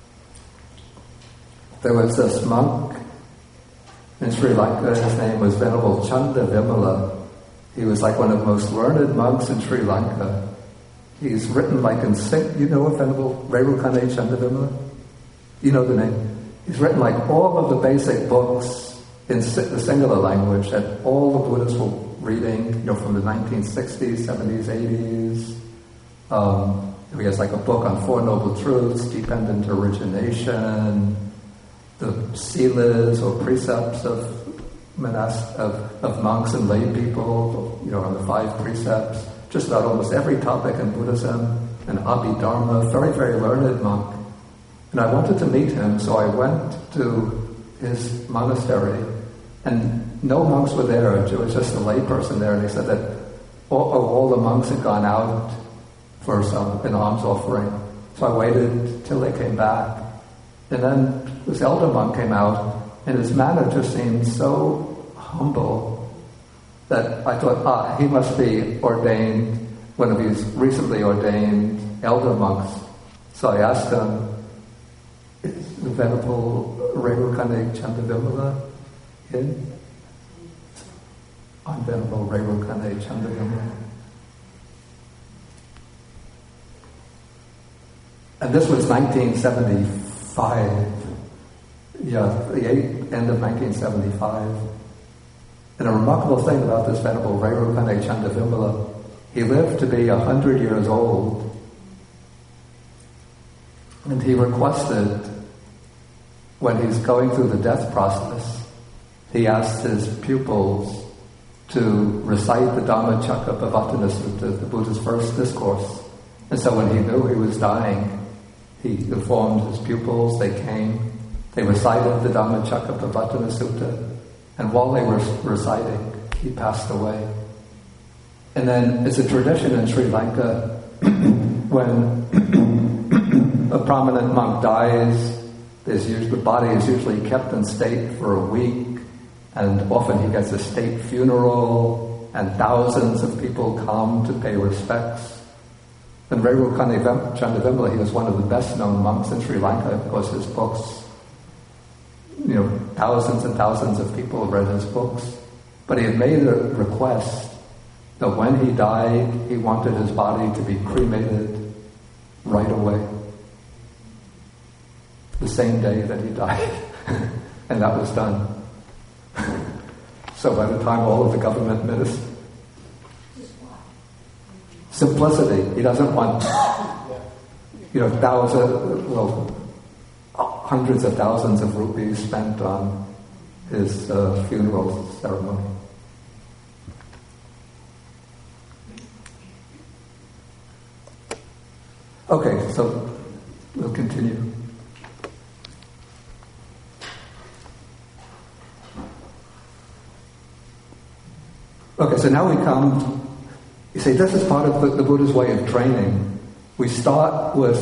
There was this monk in Sri Lanka, his name was Venerable Chanda Vimala. He was like one of the most learned monks in Sri Lanka. He's written like in, Sing- you know of Venerable Rerukane Chanda Vimala? You know the name? He's written like all of the basic books in si- the Sinhala language that all the Buddhists were reading, you know, from the nineteen sixties, seventies, eighties. Um, he has like a book on Four Noble Truths, Dependent Origination, the silas or precepts of monas- of, of monks and lay people, you know, on the five precepts, just about almost every topic in Buddhism, an Abhidharma, very, very learned monk. And I wanted to meet him, so I went to his monastery, and no monks were there. It was just a layperson there, and he said that all, all the monks had gone out for some an alms offering. So I waited till they came back, and then this elder monk came out, and his manner just seemed so humble that I thought, ah, he must be ordained, one of these recently ordained elder monks. So I asked him, is the Venerable Rerukane Chanda Vimala in? I'm Venerable Rerukane Chanda Vimala. And this was nineteen seventy-five. Yeah, the eight, end of nineteen seventy-five. And a remarkable thing about this Venerable Rerukane Chanda Vimala, he lived to be a hundred years old. And he requested, when he's going through the death process, he asked his pupils to recite the Dhammacakkappavattana Sutta, the Buddha's first discourse. And so when he knew he was dying, he informed his pupils, they came, they recited the Dhammacakkappavattana Sutta, and while they were reciting, he passed away. And then it's a tradition in Sri Lanka when a prominent monk dies, there's usually, the body is usually kept in state for a week, and often he gets a state funeral, and thousands of people come to pay respects. And Rerukane Chanda Vimala, he was one of the best-known monks in Sri Lanka because his books, you know, thousands and thousands of people read his books. But he had made a request that when he died, he wanted his body to be cremated right away, the same day that he died. And that was done. So by the time all of the government ministers... Simplicity. He doesn't want, you know, thousands, well, hundreds of thousands of rupees spent on his uh, funeral ceremony. Okay, so we'll continue. Okay, so now we come, you see, this is part of the, the Buddha's way of training. We start with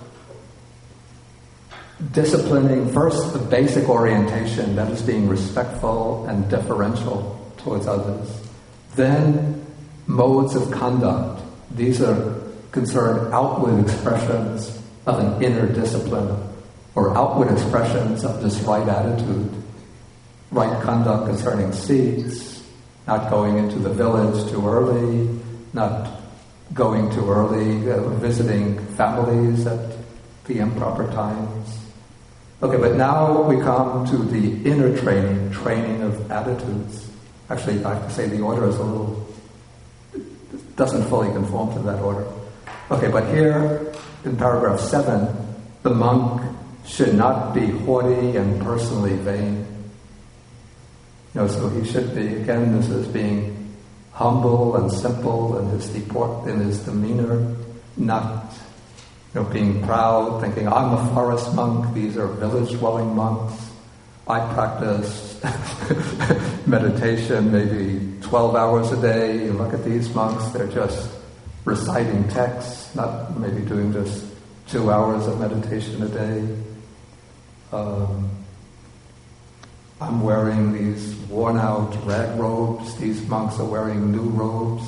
disciplining first the basic orientation, that is being respectful and deferential towards others. Then modes of conduct. These are concerned outward expressions of an inner discipline or outward expressions of this right attitude. Right conduct concerning seats, not going into the village too early, not going too early, uh, visiting families at the improper times. Okay, but now we come to the inner training, training of attitudes. Actually, I have to say the order is a little, doesn't fully conform to that order. Okay, but here in paragraph seven, the monk should not be haughty and personally vain. You know, so he should be, again, this is being humble and simple in his deport, in his demeanor, not, you know, being proud, thinking, I'm a forest monk, these are village-dwelling monks. I practice meditation maybe twelve hours a day. You look at these monks, they're just reciting texts, not maybe doing just two hours of meditation a day. Um, I'm wearing these worn-out rag robes. These monks are wearing new robes.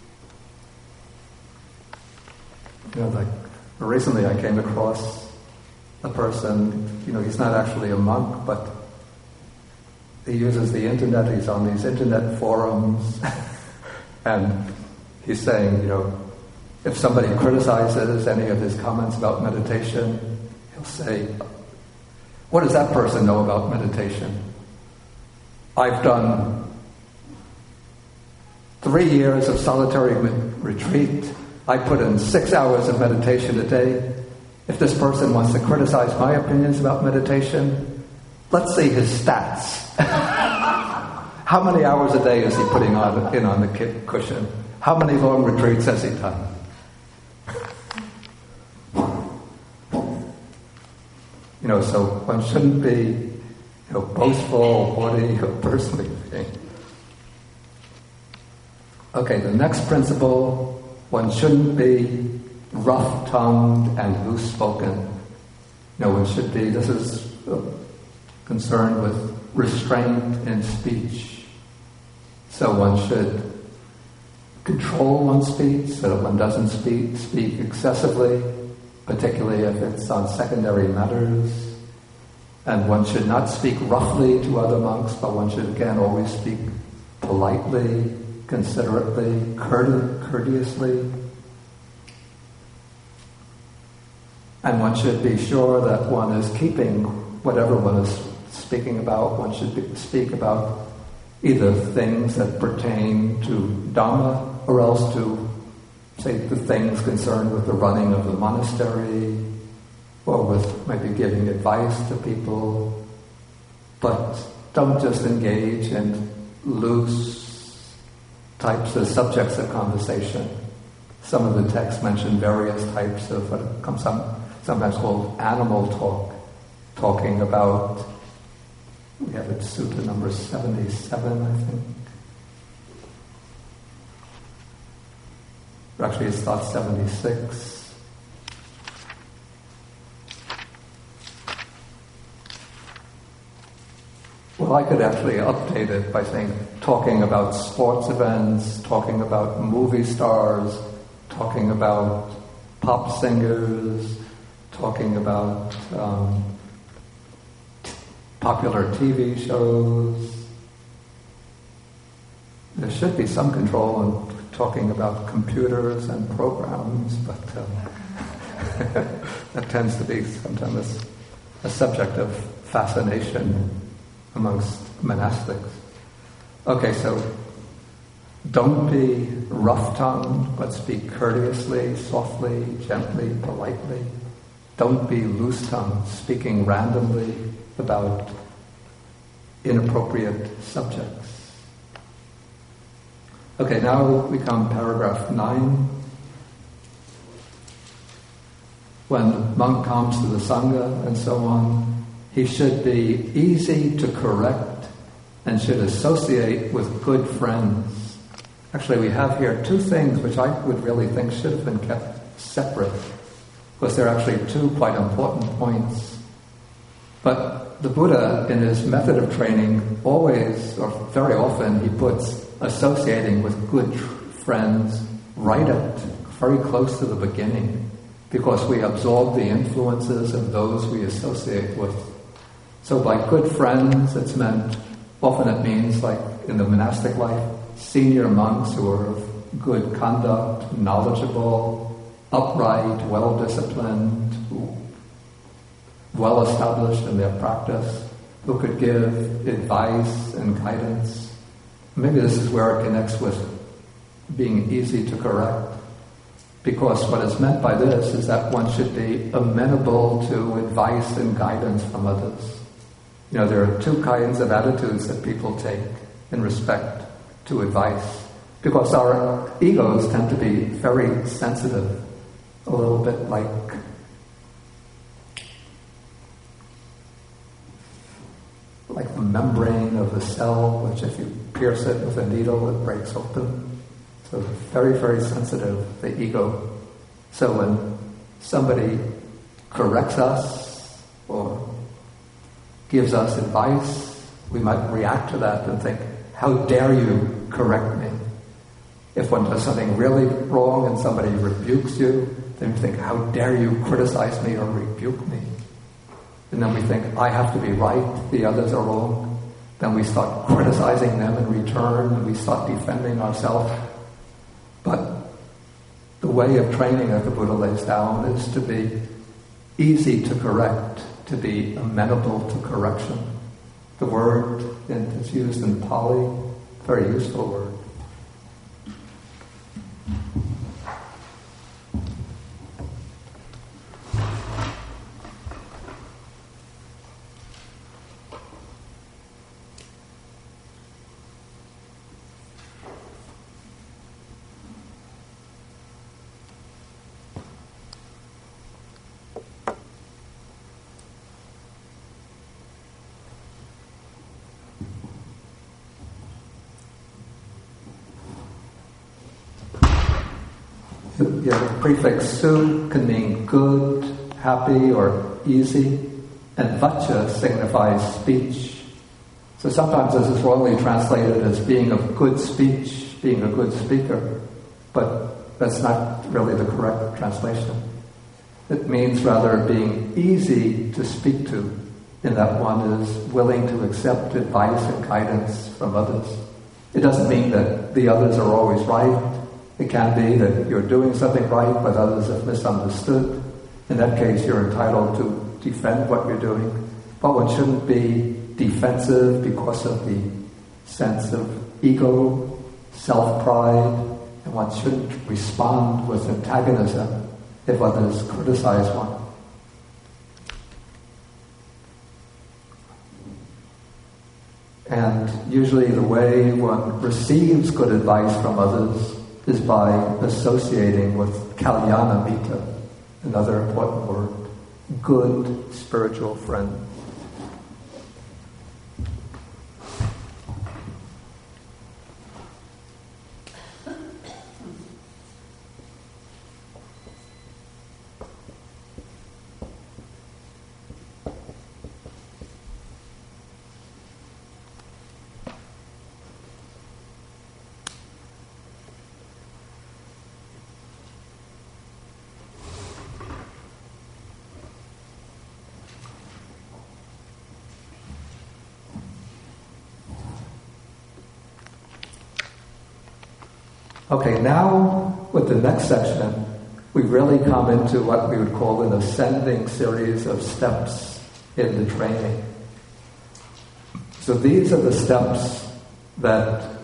You know, like recently I came across a person, you know, he's not actually a monk, but he uses the internet, he's on these internet forums, and he's saying, you know, if somebody criticizes any of his comments about meditation, he'll say, what does that person know about meditation? I've done three years of solitary retreat. I put in six hours of meditation a day. If this person wants to criticize my opinions about meditation, let's see his stats. How many hours a day is he putting on in on the cushion? How many long retreats has he done? You know, so one shouldn't be, you know, boastful, haughty, or personally vain. Okay, the next principle, one shouldn't be rough-tongued and loose-spoken. You know, one should be, this is uh, concerned with restraint in speech. So one should control one's speech so that one doesn't speak, speak excessively, particularly if it's on secondary matters. And one should not speak roughly to other monks, but one should again always speak politely, considerately, courte- courteously. And one should be sure that one is keeping whatever one is speaking about. One should be, speak about either things that pertain to Dhamma or else to, say, the things concerned with the running of the monastery or with maybe giving advice to people. But don't just engage in loose types of subjects of conversation. Some of the texts mention various types of what comes some, sometimes called animal talk, talking about, we have it Sutta number seventy-seven, I think. Actually, it's thought seventy-six. Well, I could actually update it by saying, talking about sports events, talking about movie stars, talking about pop singers, talking about um, popular T V shows. There should be some control in talking about computers and programs, but um, that tends to be sometimes a subject of fascination amongst monastics. Okay, so don't be rough-tongued, but speak courteously, softly, gently, politely. Don't be loose-tongued, speaking randomly about inappropriate subjects. Okay, now we come paragraph nine. When the monk comes to the Sangha and so on, he should be easy to correct and should associate with good friends. Actually, we have here two things which I would really think should have been kept separate, because they're actually two quite important points. But the Buddha, in his method of training, always, or very often, he puts associating with good friends right at very close to the beginning, because we absorb the influences of those we associate with. So by good friends, it's meant, often it means, like in the monastic life, senior monks who are of good conduct, knowledgeable, upright, well-disciplined, well-established in their practice, who could give advice and guidance. Maybe this is where it connects with being easy to correct, because what is meant by this is that one should be amenable to advice and guidance from others. You know, there are two kinds of attitudes that people take in respect to advice, because our egos tend to be very sensitive, a little bit like like the membrane of the cell, which if you pierce it with a needle, it breaks open. So very, very sensitive, the ego. So when somebody corrects us or gives us advice, we might react to that and think, how dare you correct me? If one does something really wrong and somebody rebukes you, then you think, how dare you criticize me or rebuke me? And then we think, I have to be right, the others are wrong. Then we start criticizing them in return, and we start defending ourselves. But the way of training that the Buddha lays down is to be easy to correct, to be amenable to correction. The word is used in Pali, very useful word. Yeah, the prefix su can mean good, happy, or easy, and vacha signifies speech. So sometimes this is wrongly translated as being of good speech, being a good speaker, but that's not really the correct translation. It means rather being easy to speak to, in that one is willing to accept advice and guidance from others. It doesn't mean that the others are always right. It can be that you're doing something right, but others have misunderstood. In that case, you're entitled to defend what you're doing. But one shouldn't be defensive because of the sense of ego, self-pride, and one shouldn't respond with antagonism if others criticize one. And usually the way one receives good advice from others is by associating with kalyana mita, another important word, good spiritual friend. Okay, now with the next section, we really come into what we would call an ascending series of steps in the training. So these are the steps that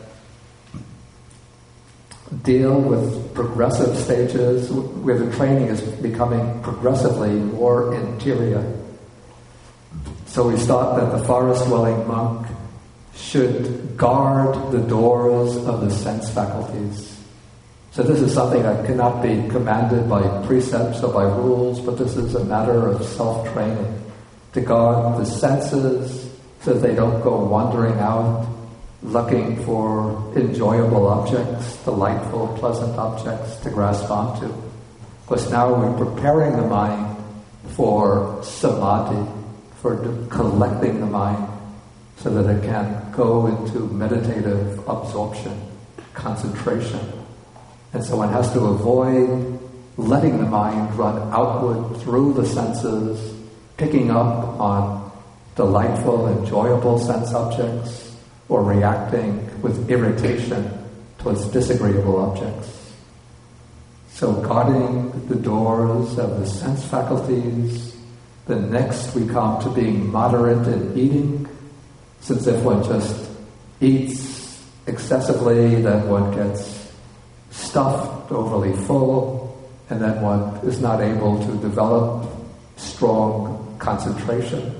deal with progressive stages where the training is becoming progressively more interior. So we start that the forest-dwelling monk should guard the doors of the sense faculties. So this is something that cannot be commanded by precepts or by rules, but this is a matter of self-training. To guard the senses so that they don't go wandering out, looking for enjoyable objects, delightful, pleasant objects to grasp onto. Because now we're preparing the mind for samadhi, for collecting the mind so that it can go into meditative absorption, concentration. And so one has to avoid letting the mind run outward through the senses, picking up on delightful, enjoyable sense objects, or reacting with irritation towards disagreeable objects. So guarding the doors of the sense faculties. Then next we come to being moderate in eating, since if one just eats excessively, then one gets stuffed, overly full, and then one is not able to develop strong concentration.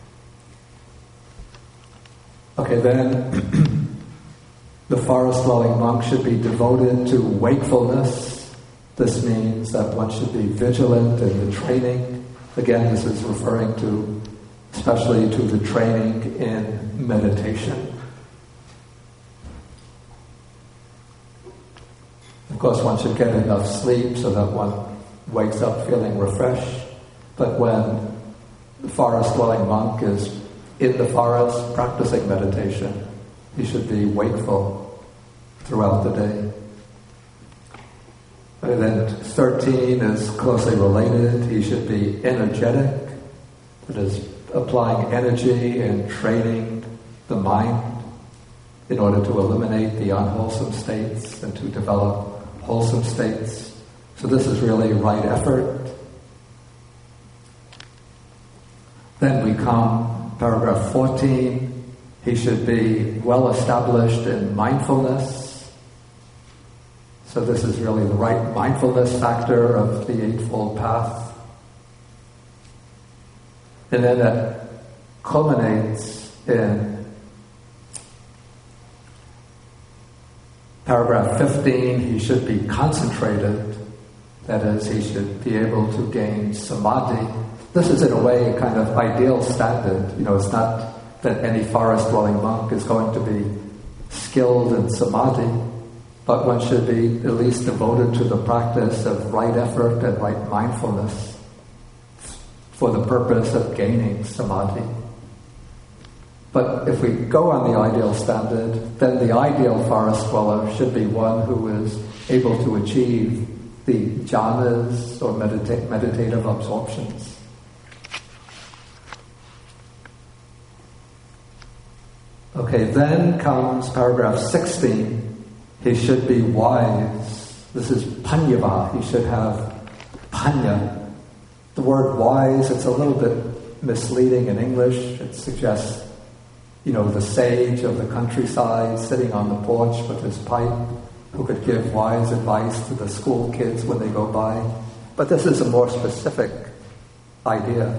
Okay, then the forest-dwelling monk should be devoted to wakefulness. This means that one should be vigilant in the training. Again, this is referring to, especially to the training in meditation. Of course, one should get enough sleep so that one wakes up feeling refreshed. But when the forest-dwelling monk is in the forest practicing meditation, he should be wakeful throughout the day. And then thirteen is closely related. He should be energetic, that is, applying energy and training the mind in order to eliminate the unwholesome states and to develop wholesome states. So this is really right effort. Then we come, paragraph fourteen, he should be well established in mindfulness. So this is really the right mindfulness factor of the Eightfold Path. And then that culminates in paragraph fifteen, he should be concentrated. That is, he should be able to gain samadhi. This is in a way a kind of ideal standard. You know, it's not that any forest-dwelling monk is going to be skilled in samadhi, but one should be at least devoted to the practice of right effort and right mindfulness for the purpose of gaining samadhi. But if we go on the ideal standard, then the ideal forest dweller should be one who is able to achieve the jhanas or medita- meditative absorptions. Okay, then comes paragraph sixteen. He should be wise. This is panyava. He should have panya. The word wise, it's a little bit misleading in English. It suggests, you know, the sage of the countryside sitting on the porch with his pipe who could give wise advice to the school kids when they go by. But this is a more specific idea.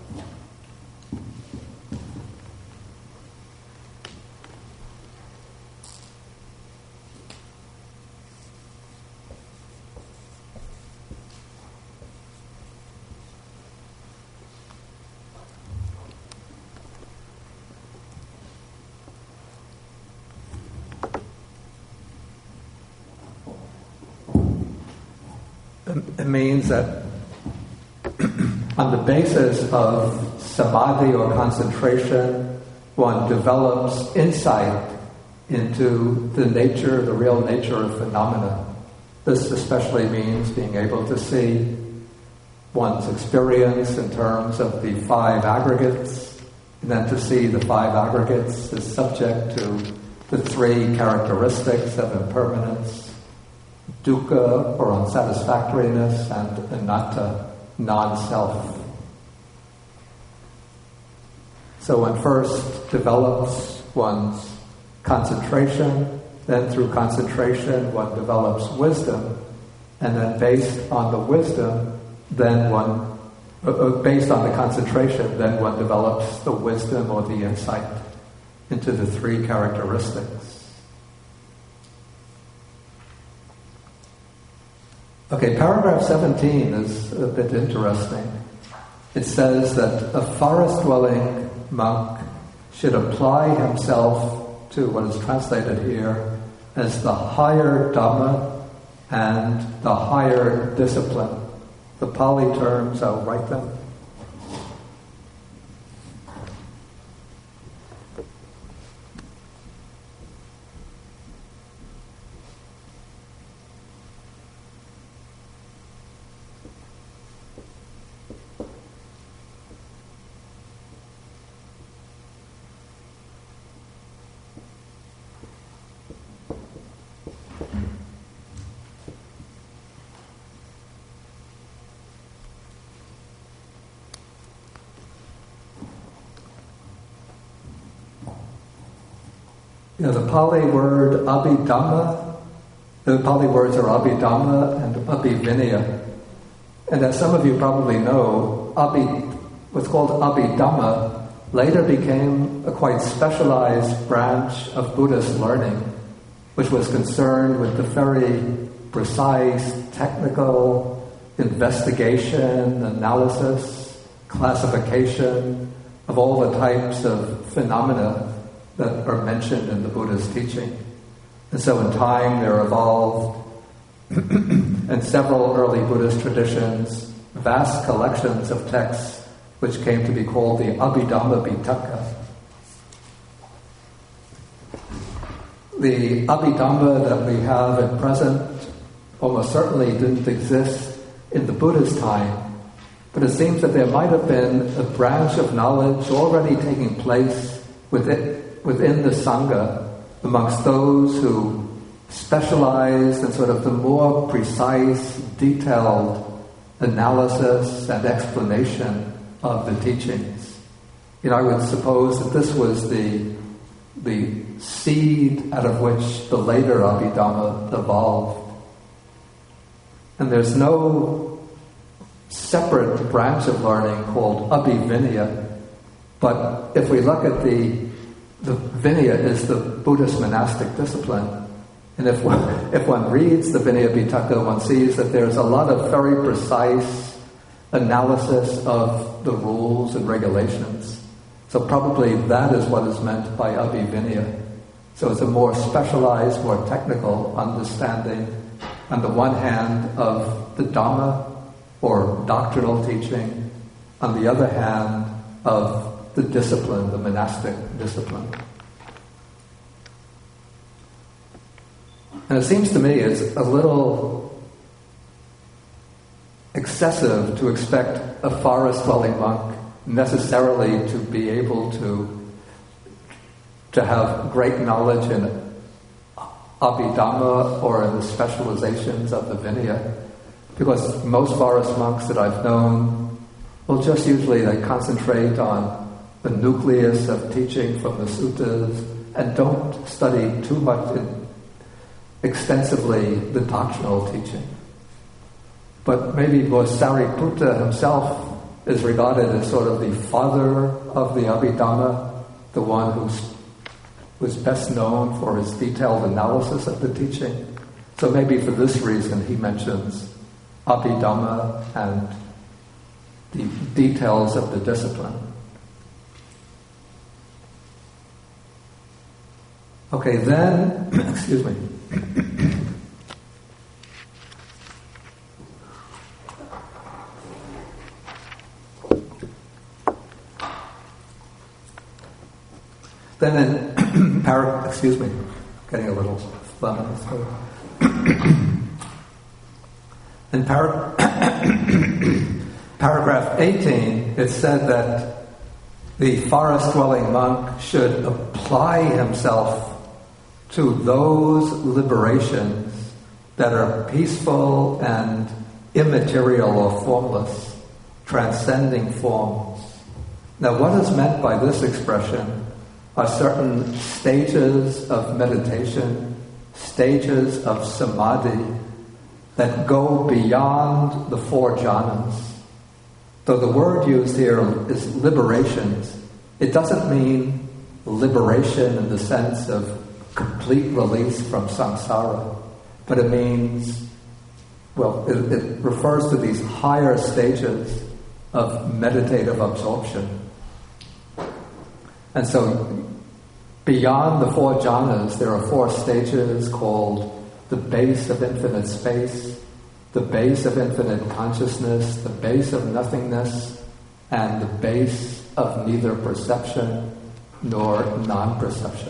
It means that on the basis of samadhi or concentration, one develops insight into the nature, the real nature of phenomena. This especially means being able to see one's experience in terms of the five aggregates, and then to see the five aggregates as subject to the three characteristics of impermanence, dukkha or unsatisfactoriness, and anatta, non-self. So one first develops one's concentration, then through concentration one develops wisdom, and then based on the wisdom, then one, uh, based on the concentration, then one develops the wisdom or the insight into the three characteristics. Okay, paragraph seventeen is a bit interesting. It says that a forest-dwelling monk should apply himself to what is translated here as the higher Dhamma and the higher discipline. The Pali terms, I'll write them. You know, the Pali word Abhidhamma, the Pali words are Abhidhamma and Abhivinaya. And as some of you probably know, Abhi, what's called Abhidhamma later became a quite specialized branch of Buddhist learning, which was concerned with the very precise, technical investigation, analysis, classification of all the types of phenomena that are mentioned in the Buddha's teaching. And so in time there evolved, in several early Buddhist traditions, vast collections of texts which came to be called the Abhidhamma Pitaka. The Abhidhamma that we have at present almost certainly didn't exist in the Buddha's time, but it seems that there might have been a branch of knowledge already taking place within within the Sangha, amongst those who specialized in sort of the more precise, detailed analysis and explanation of the teachings. You know, I would suppose that this was the, the seed out of which the later Abhidhamma evolved. And there's no separate branch of learning called Abhivinaya, but if we look at the The Vinaya is the Buddhist monastic discipline. And if one, if one reads the Vinaya Pitaka, one sees that there's a lot of very precise analysis of the rules and regulations. So probably that is what is meant by Abhivinaya. So it's a more specialized, more technical understanding, on the one hand, of the Dhamma, or doctrinal teaching, on the other hand, of the discipline, the monastic discipline. And it seems to me it's a little excessive to expect a forest-dwelling monk necessarily to be able to to have great knowledge in Abhidhamma or in the specializations of the Vinaya, because most forest monks that I've known will just usually they concentrate on the nucleus of teaching from the suttas and don't study too much in, extensively the doctrinal teaching. But maybe Sariputta himself is regarded as sort of the father of the Abhidhamma, the one who was best known for his detailed analysis of the teaching. So maybe for this reason he mentions Abhidhamma and the details of the discipline. Okay, then, excuse me. Then in par- excuse me, getting a little phlegm in the throat. In par- paragraph eighteen, it said that the forest-dwelling monk should apply himself to those liberations that are peaceful and immaterial or formless, transcending forms. Now, what is meant by this expression are certain stages of meditation, stages of samadhi that go beyond the four jhanas. Though the word used here is liberations, it doesn't mean liberation in the sense of complete release from samsara, but it means, well, it, it refers to these higher stages of meditative absorption. And so beyond the four jhanas, there are four stages called the base of infinite space, the base of infinite consciousness, the base of nothingness, and the base of neither perception nor non-perception.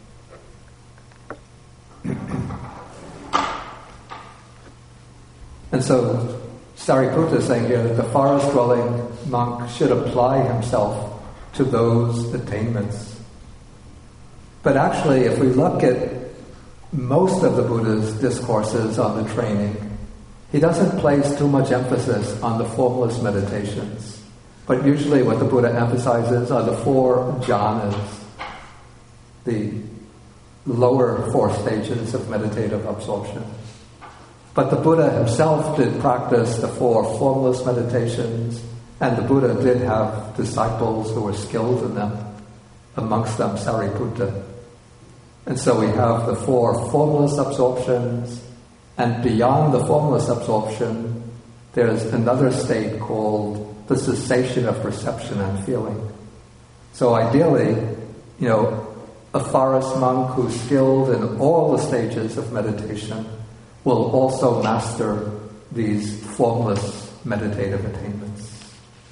And so Sariputta is saying here that the forest-dwelling monk should apply himself to those attainments. But actually, if we look at most of the Buddha's discourses on the training, he doesn't place too much emphasis on the formless meditations. But usually what the Buddha emphasizes are the four jhanas, the lower four stages of meditative absorption. But the Buddha himself did practice the four formless meditations, and the Buddha did have disciples who were skilled in them, amongst them Sariputta. And so we have the four formless absorptions, and beyond the formless absorption, there's another state called the cessation of perception and feeling. So ideally, you know, a forest monk who's skilled in all the stages of meditation will also master these formless meditative attainments.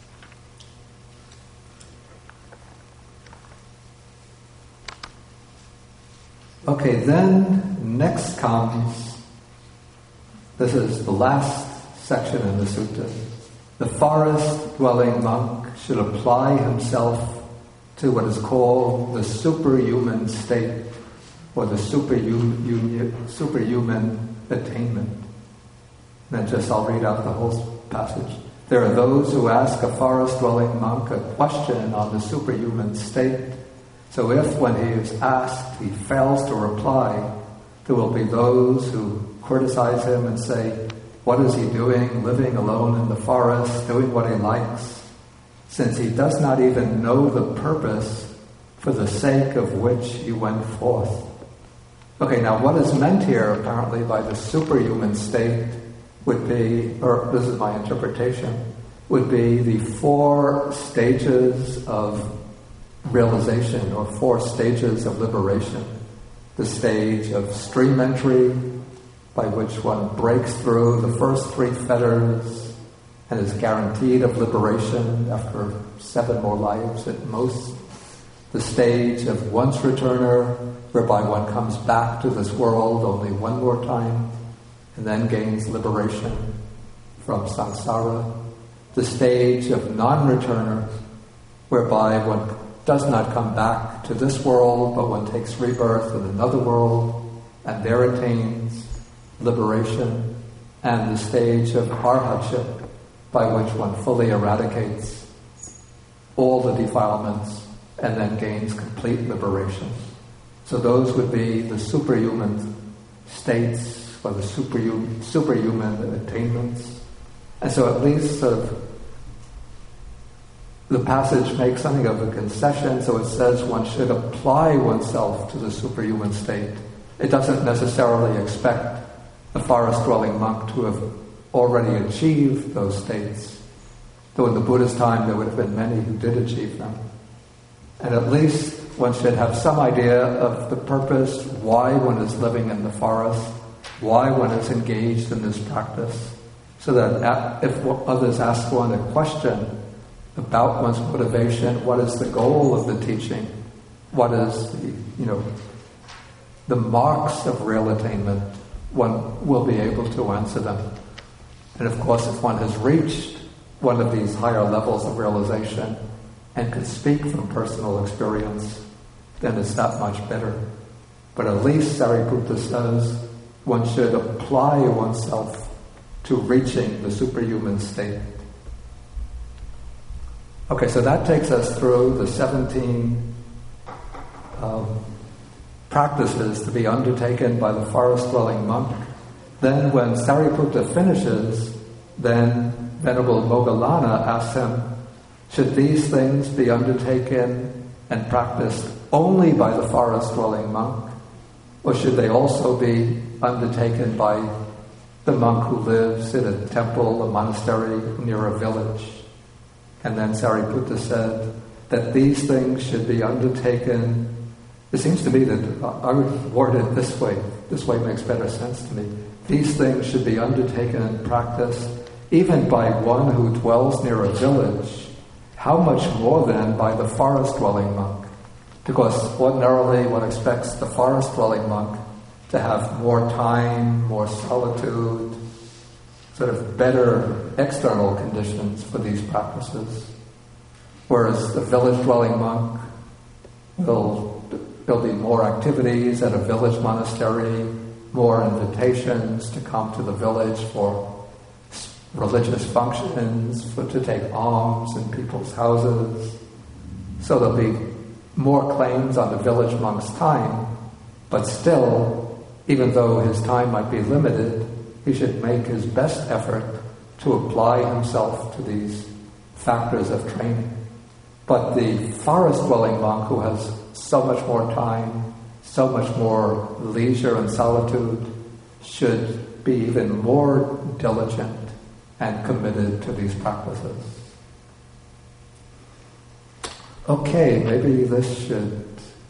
Okay, then next comes, this is the last section in the sutta. The forest-dwelling monk should apply himself to what is called the superhuman state, or the superhuman, superhuman attainment. And then just I'll read out the whole passage. There are those who ask a forest-dwelling monk a question on the superhuman state. So if, when he is asked, he fails to reply, there will be those who criticize him and say, what is he doing, living alone in the forest, doing what he likes, since he does not even know the purpose for the sake of which he went forth? Okay, now what is meant here, apparently, by the superhuman state would be, or this is my interpretation, would be the four stages of realization, or four stages of liberation. The stage of stream entry, by which one breaks through the first three fetters and is guaranteed of liberation after seven more lives at most. The stage of once returner, whereby one comes back to this world only one more time and then gains liberation from samsara. The stage of non-returner, whereby one does not come back to this world, but one takes rebirth in another world and there attains liberation. And the stage of arhatship, by which one fully eradicates all the defilements and then gains complete liberation. So those would be the superhuman states, or the superhuman, superhuman attainments. And so at least sort of the passage makes something of a concession, so it says one should apply oneself to the superhuman state. It doesn't necessarily expect a forest-dwelling monk to have already achieved those states, though in the Buddha's time there would have been many who did achieve them. And at least one should have some idea of the purpose, why one is living in the forest, why one is engaged in this practice, so that if others ask one a question about one's motivation, what is the goal of the teaching, what is the, you know, the marks of real attainment, one will be able to answer them. And of course, if one has reached one of these higher levels of realization and can speak from personal experience, then it's that much better. But at least Sariputta says one should apply oneself to reaching the superhuman state. Okay, so that takes us through the seventeen um, practices to be undertaken by the forest-dwelling monk. Then when Sariputta finishes, then Venerable Moggallana asks him, should these things be undertaken and practiced only by the forest-dwelling monk, or should they also be undertaken by the monk who lives in a temple, a monastery near a village? And then Sariputta said that these things should be undertaken it seems to me that I would word it this way. This way makes better sense to me. These things should be undertaken and practiced even by one who dwells near a village. How much more then by the forest-dwelling monk? Because ordinarily one expects the forest-dwelling monk to have more time, more solitude, sort of better external conditions for these practices. Whereas the village-dwelling monk will, there'll be more activities at a village monastery, more invitations to come to the village for religious functions, for, to take alms in people's houses. So there'll be more claims on the village monk's time, but still, even though his time might be limited, he should make his best effort to apply himself to these factors of training. But the forest-dwelling monk who has so much more time, so much more leisure and solitude, should be even more diligent and committed to these practices. Okay, maybe this should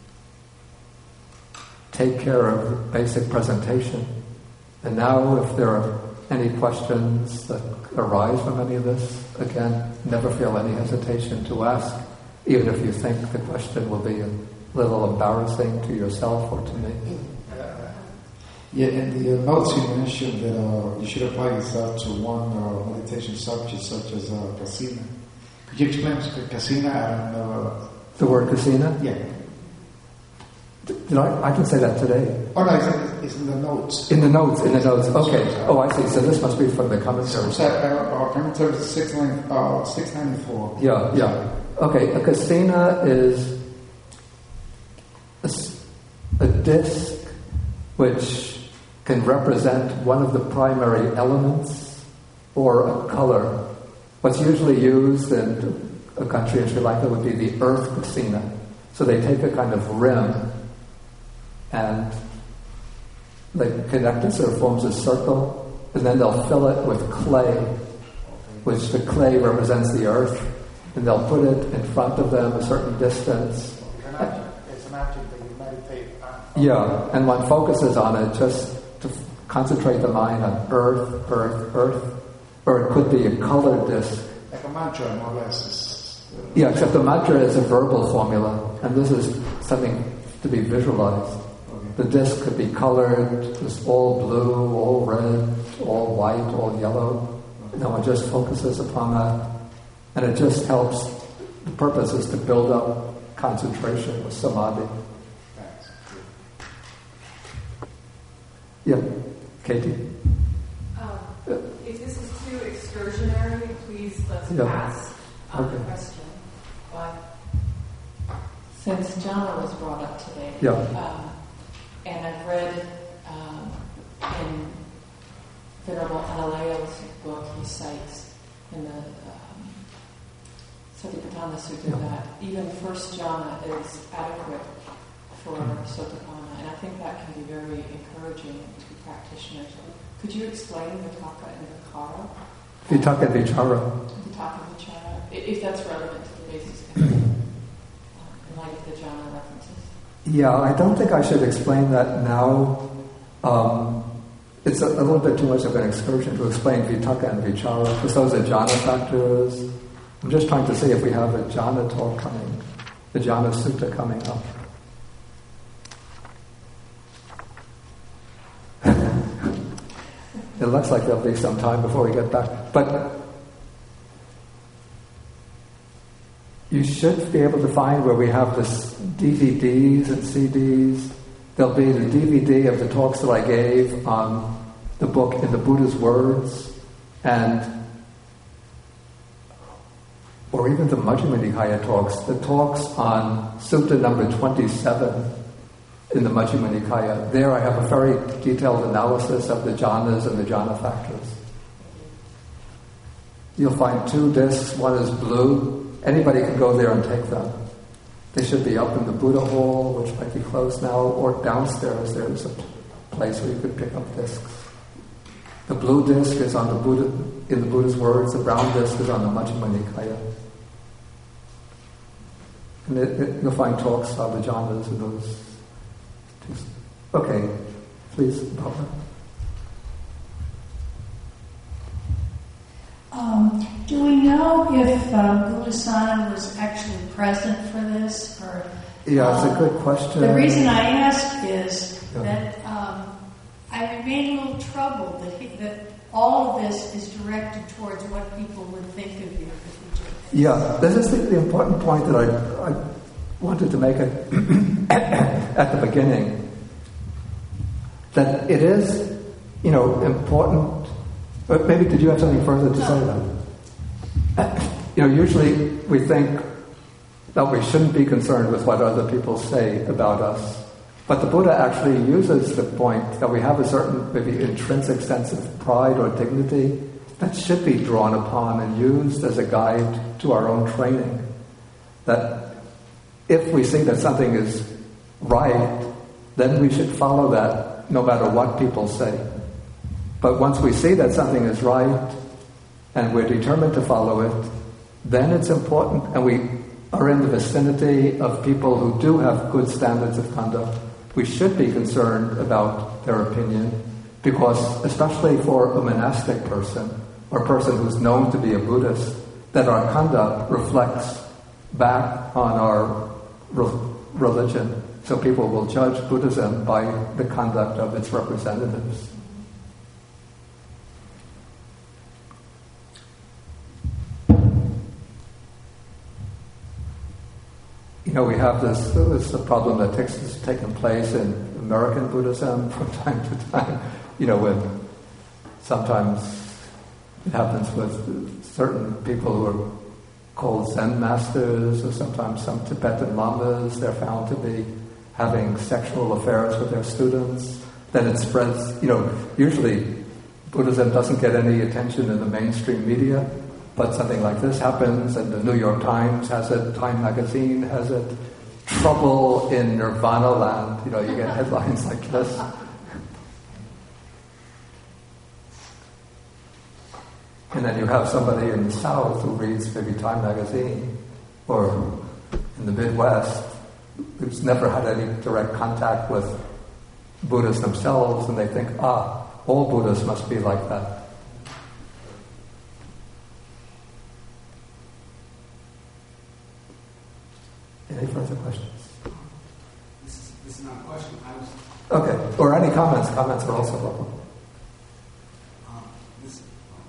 take care of the basic presentation. And now, if there are any questions that arise from any of this, again, never feel any hesitation to ask, even if you think the question will be a little embarrassing to yourself or to me. Yeah, in the uh, notes you mentioned that uh, you should apply yourself to one uh, meditation subject, such as uh, kasina. Could you explain kasina? I don't know. The word kasina? Yeah. Did I, I can say that today. Oh no, it's, it's in the notes. In the notes, in the notes. Okay. Oh, I see. So this must be from the commentary. So, uh, uh, commentary six ninety-four. Yeah, yeah. Okay, a kasina is a, a disc which can represent one of the primary elements or a color. What's usually used in a country in Sri Lanka would be the earth kasina. So they take a kind of rim and they connect it so it forms a circle, and then they'll fill it with clay, which the clay represents the earth, and they'll put it in front of them a certain distance. It's an object, it's an object that you meditate on. Yeah, and one focuses on it just to f- concentrate the mind on earth, earth, earth. Or it could be a colored disc. Like a mantra, more or less. Is, uh, Yeah, except the mantra is a verbal formula, and this is something to be visualized. okay. The disc could be colored, it's all blue, all red, all white, all yellow. And one just focuses upon that. And it just helps, the purpose is to build up concentration with samadhi. Thanks. Yeah, Katie? Um, if this is too excursionary, please let's Yeah. pass on Okay. the question. But since jhana was brought up today, Yeah. um, and I've read um, in Venerable Analayo's book, he cites in the um, Satipatthana Sutta Yeah. that even first jhana is adequate for Sotapanna, and I think that can be very encouraging to practitioners. Could you explain Vitakka and Vichara? Vitakka and Vichara. Vitakka and Vichara, i- if that's relevant to the basis in light of the jhana references. Yeah, I don't think I should explain that now. Um, it's a, a little bit too much of an excursion to explain Vitakka and Vichara, because those are jhana factors. I'm just trying to see if we have a jhana talk coming, the jhana sutta coming up. It looks like there'll be some time before we get back. But you should be able to find where we have this D V Ds and C Ds. There'll be the D V D of the talks that I gave on the book In the Buddha's Words, and or even the Majjhima Nikaya talks, the talks on Sutta number twenty-seven in the Majjhima Nikaya. There I have a very detailed analysis of the jhanas and the jhana factors. You'll find two discs, one is blue. Anybody can go there and take them. They should be up in the Buddha Hall, which might be closed now, or downstairs there's a place where you could pick up discs. The blue disc is on the Buddha, in the Buddha's Words, the brown disc is on the Majjhima Nikaya. And it, it, you'll find talks on the jhanas in those Okay, please, Barbara. Um, do we know if uh, Buddhasana was actually present for this? Or, yeah, it's um, a good question. The reason I ask is yeah. that um, I remain a little troubled that, he, that all of this is directed towards what people would think of you. Yeah, this is the, the important point that I, I wanted to make it at the beginning. That it is, you know, important. But maybe did you have something further to say about it? You know, usually we think that we shouldn't be concerned with what other people say about us. But the Buddha actually uses the point that we have a certain maybe intrinsic sense of pride or dignity that should be drawn upon and used as a guide to our own training. That if we see that something is right, then we should follow that no matter what people say. But once we see that something is right and we're determined to follow it, then it's important, and we are in the vicinity of people who do have good standards of conduct, we should be concerned about their opinion, because especially for a monastic person or a person who's known to be a Buddhist, that our conduct reflects back on our re- religion. So people will judge Buddhism by the conduct of its representatives. You know, we have this, this a problem that takes, has taken place in American Buddhism from time to time. You know, when sometimes it happens with certain people who are called Zen masters, or sometimes some Tibetan lamas, they're found to be having sexual affairs with their students. Then it spreads, you know, usually Buddhism doesn't get any attention in the mainstream media, but something like this happens, and the New York Times has it, Time Magazine has it, trouble in Nirvana land, you know, you get headlines like this. And then you have somebody in the South who reads maybe Time Magazine, or in the Midwest, who's never had any direct contact with Buddhists themselves, and they think, ah, all Buddhists must be like that. Any further questions? This is, this is not a question. I was. Okay. Or any comments? Comments are also welcome. Um, this,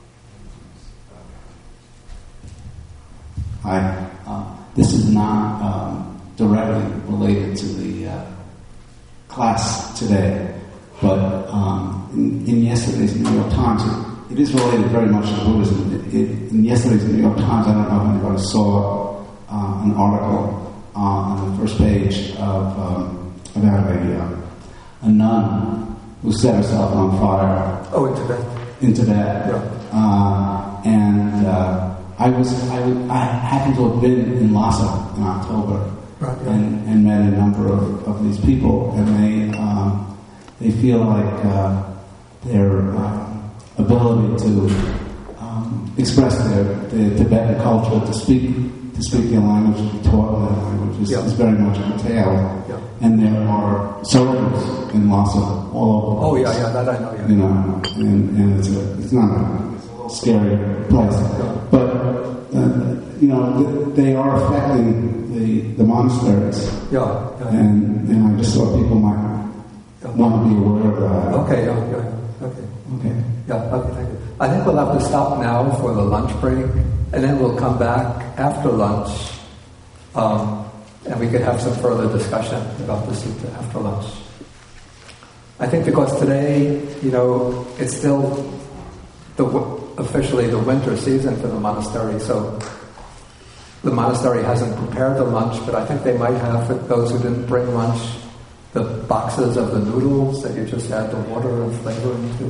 Hi. Uh, this is not um, directly related to the uh, class today, but um, in, in yesterday's New York Times, it, it is related very much to Buddhism. It, it, in yesterday's New York Times, I don't know if anybody saw uh, an article Uh, on the first page of um, about a, uh, a nun who set herself on fire. Oh, in Tibet. In Tibet. Yeah. Uh, and uh, I was I, was, I happened to have been in Lhasa in October, right, yeah. and, and met a number of, of these people, and they um, they feel like uh, their uh, ability to um, express their, their Tibetan culture, to speak. to speak their language, to be taught their language, is, yeah. is very much curtailed. Yeah. And there are circles in Lhasa all over. Oh, yeah, yeah, that I know, yeah. You know, and, and it's, a, it's not a, it's a little scary place. But, uh, you know, th- they are affecting the, the monasteries. Yeah, yeah. And, and I just thought people might yeah. want to be aware of that. Okay, yeah, yeah, okay. Okay. Yeah, okay, thank you. I think we'll have to stop now for the lunch break, and then we'll come back after lunch, um, and we could have some further discussion about the sutta after lunch. I think because today, you know, it's still the officially the winter season for the monastery, so the monastery hasn't prepared the lunch, but I think they might have, for those who didn't bring lunch, the boxes of the noodles that you just add the water and flavoring to.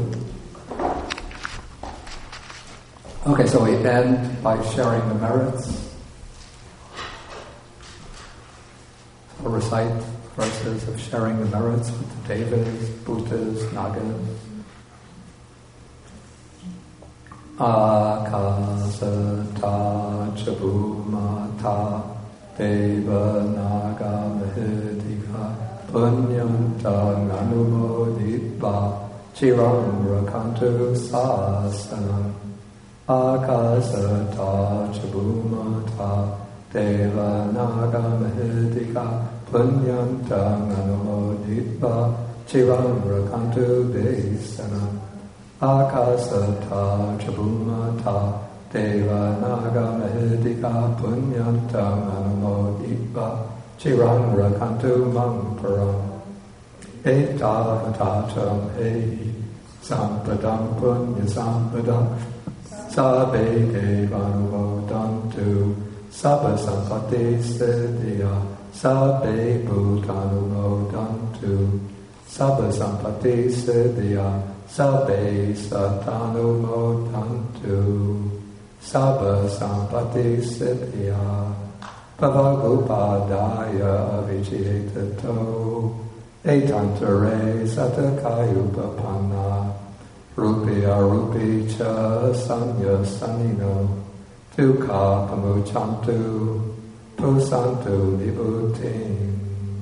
Okay, so we end by sharing the merits. I'll recite verses of sharing the merits with the Devas, Bhutas, Nagas. Akasata chabhumata Deva Naga Mahidika punyantang anumoditva chiram rakantu sasanam akasata chabumata deva naga mahidika punyantang anumoditva chiram rakantu desanam akasata chabumata deva naga mahidika punyantang anumoditva chiram rakantu mam param etavatatam hei sampadam punya sampadam sabbe devanumodantu sabba sampati siddhya sabbe bhutanumodantu sabba sampati siddhya sabbe satanumodantu sabba sampati siddhya Bhavagopadaya avijetato etantare satakayupapanna rupi arupi cha sanya sanino dukkha pamuchantu pusantu vibhutim.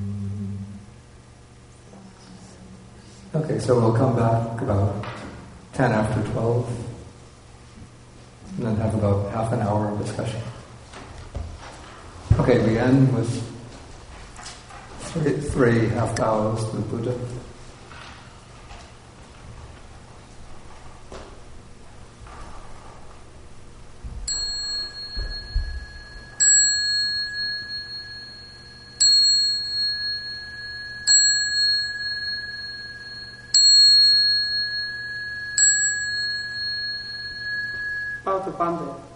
Okay, so we'll come back about ten after twelve and then have about half an hour of discussion. Okay, we end with three, three half bows to the Buddha. Bow to Bande.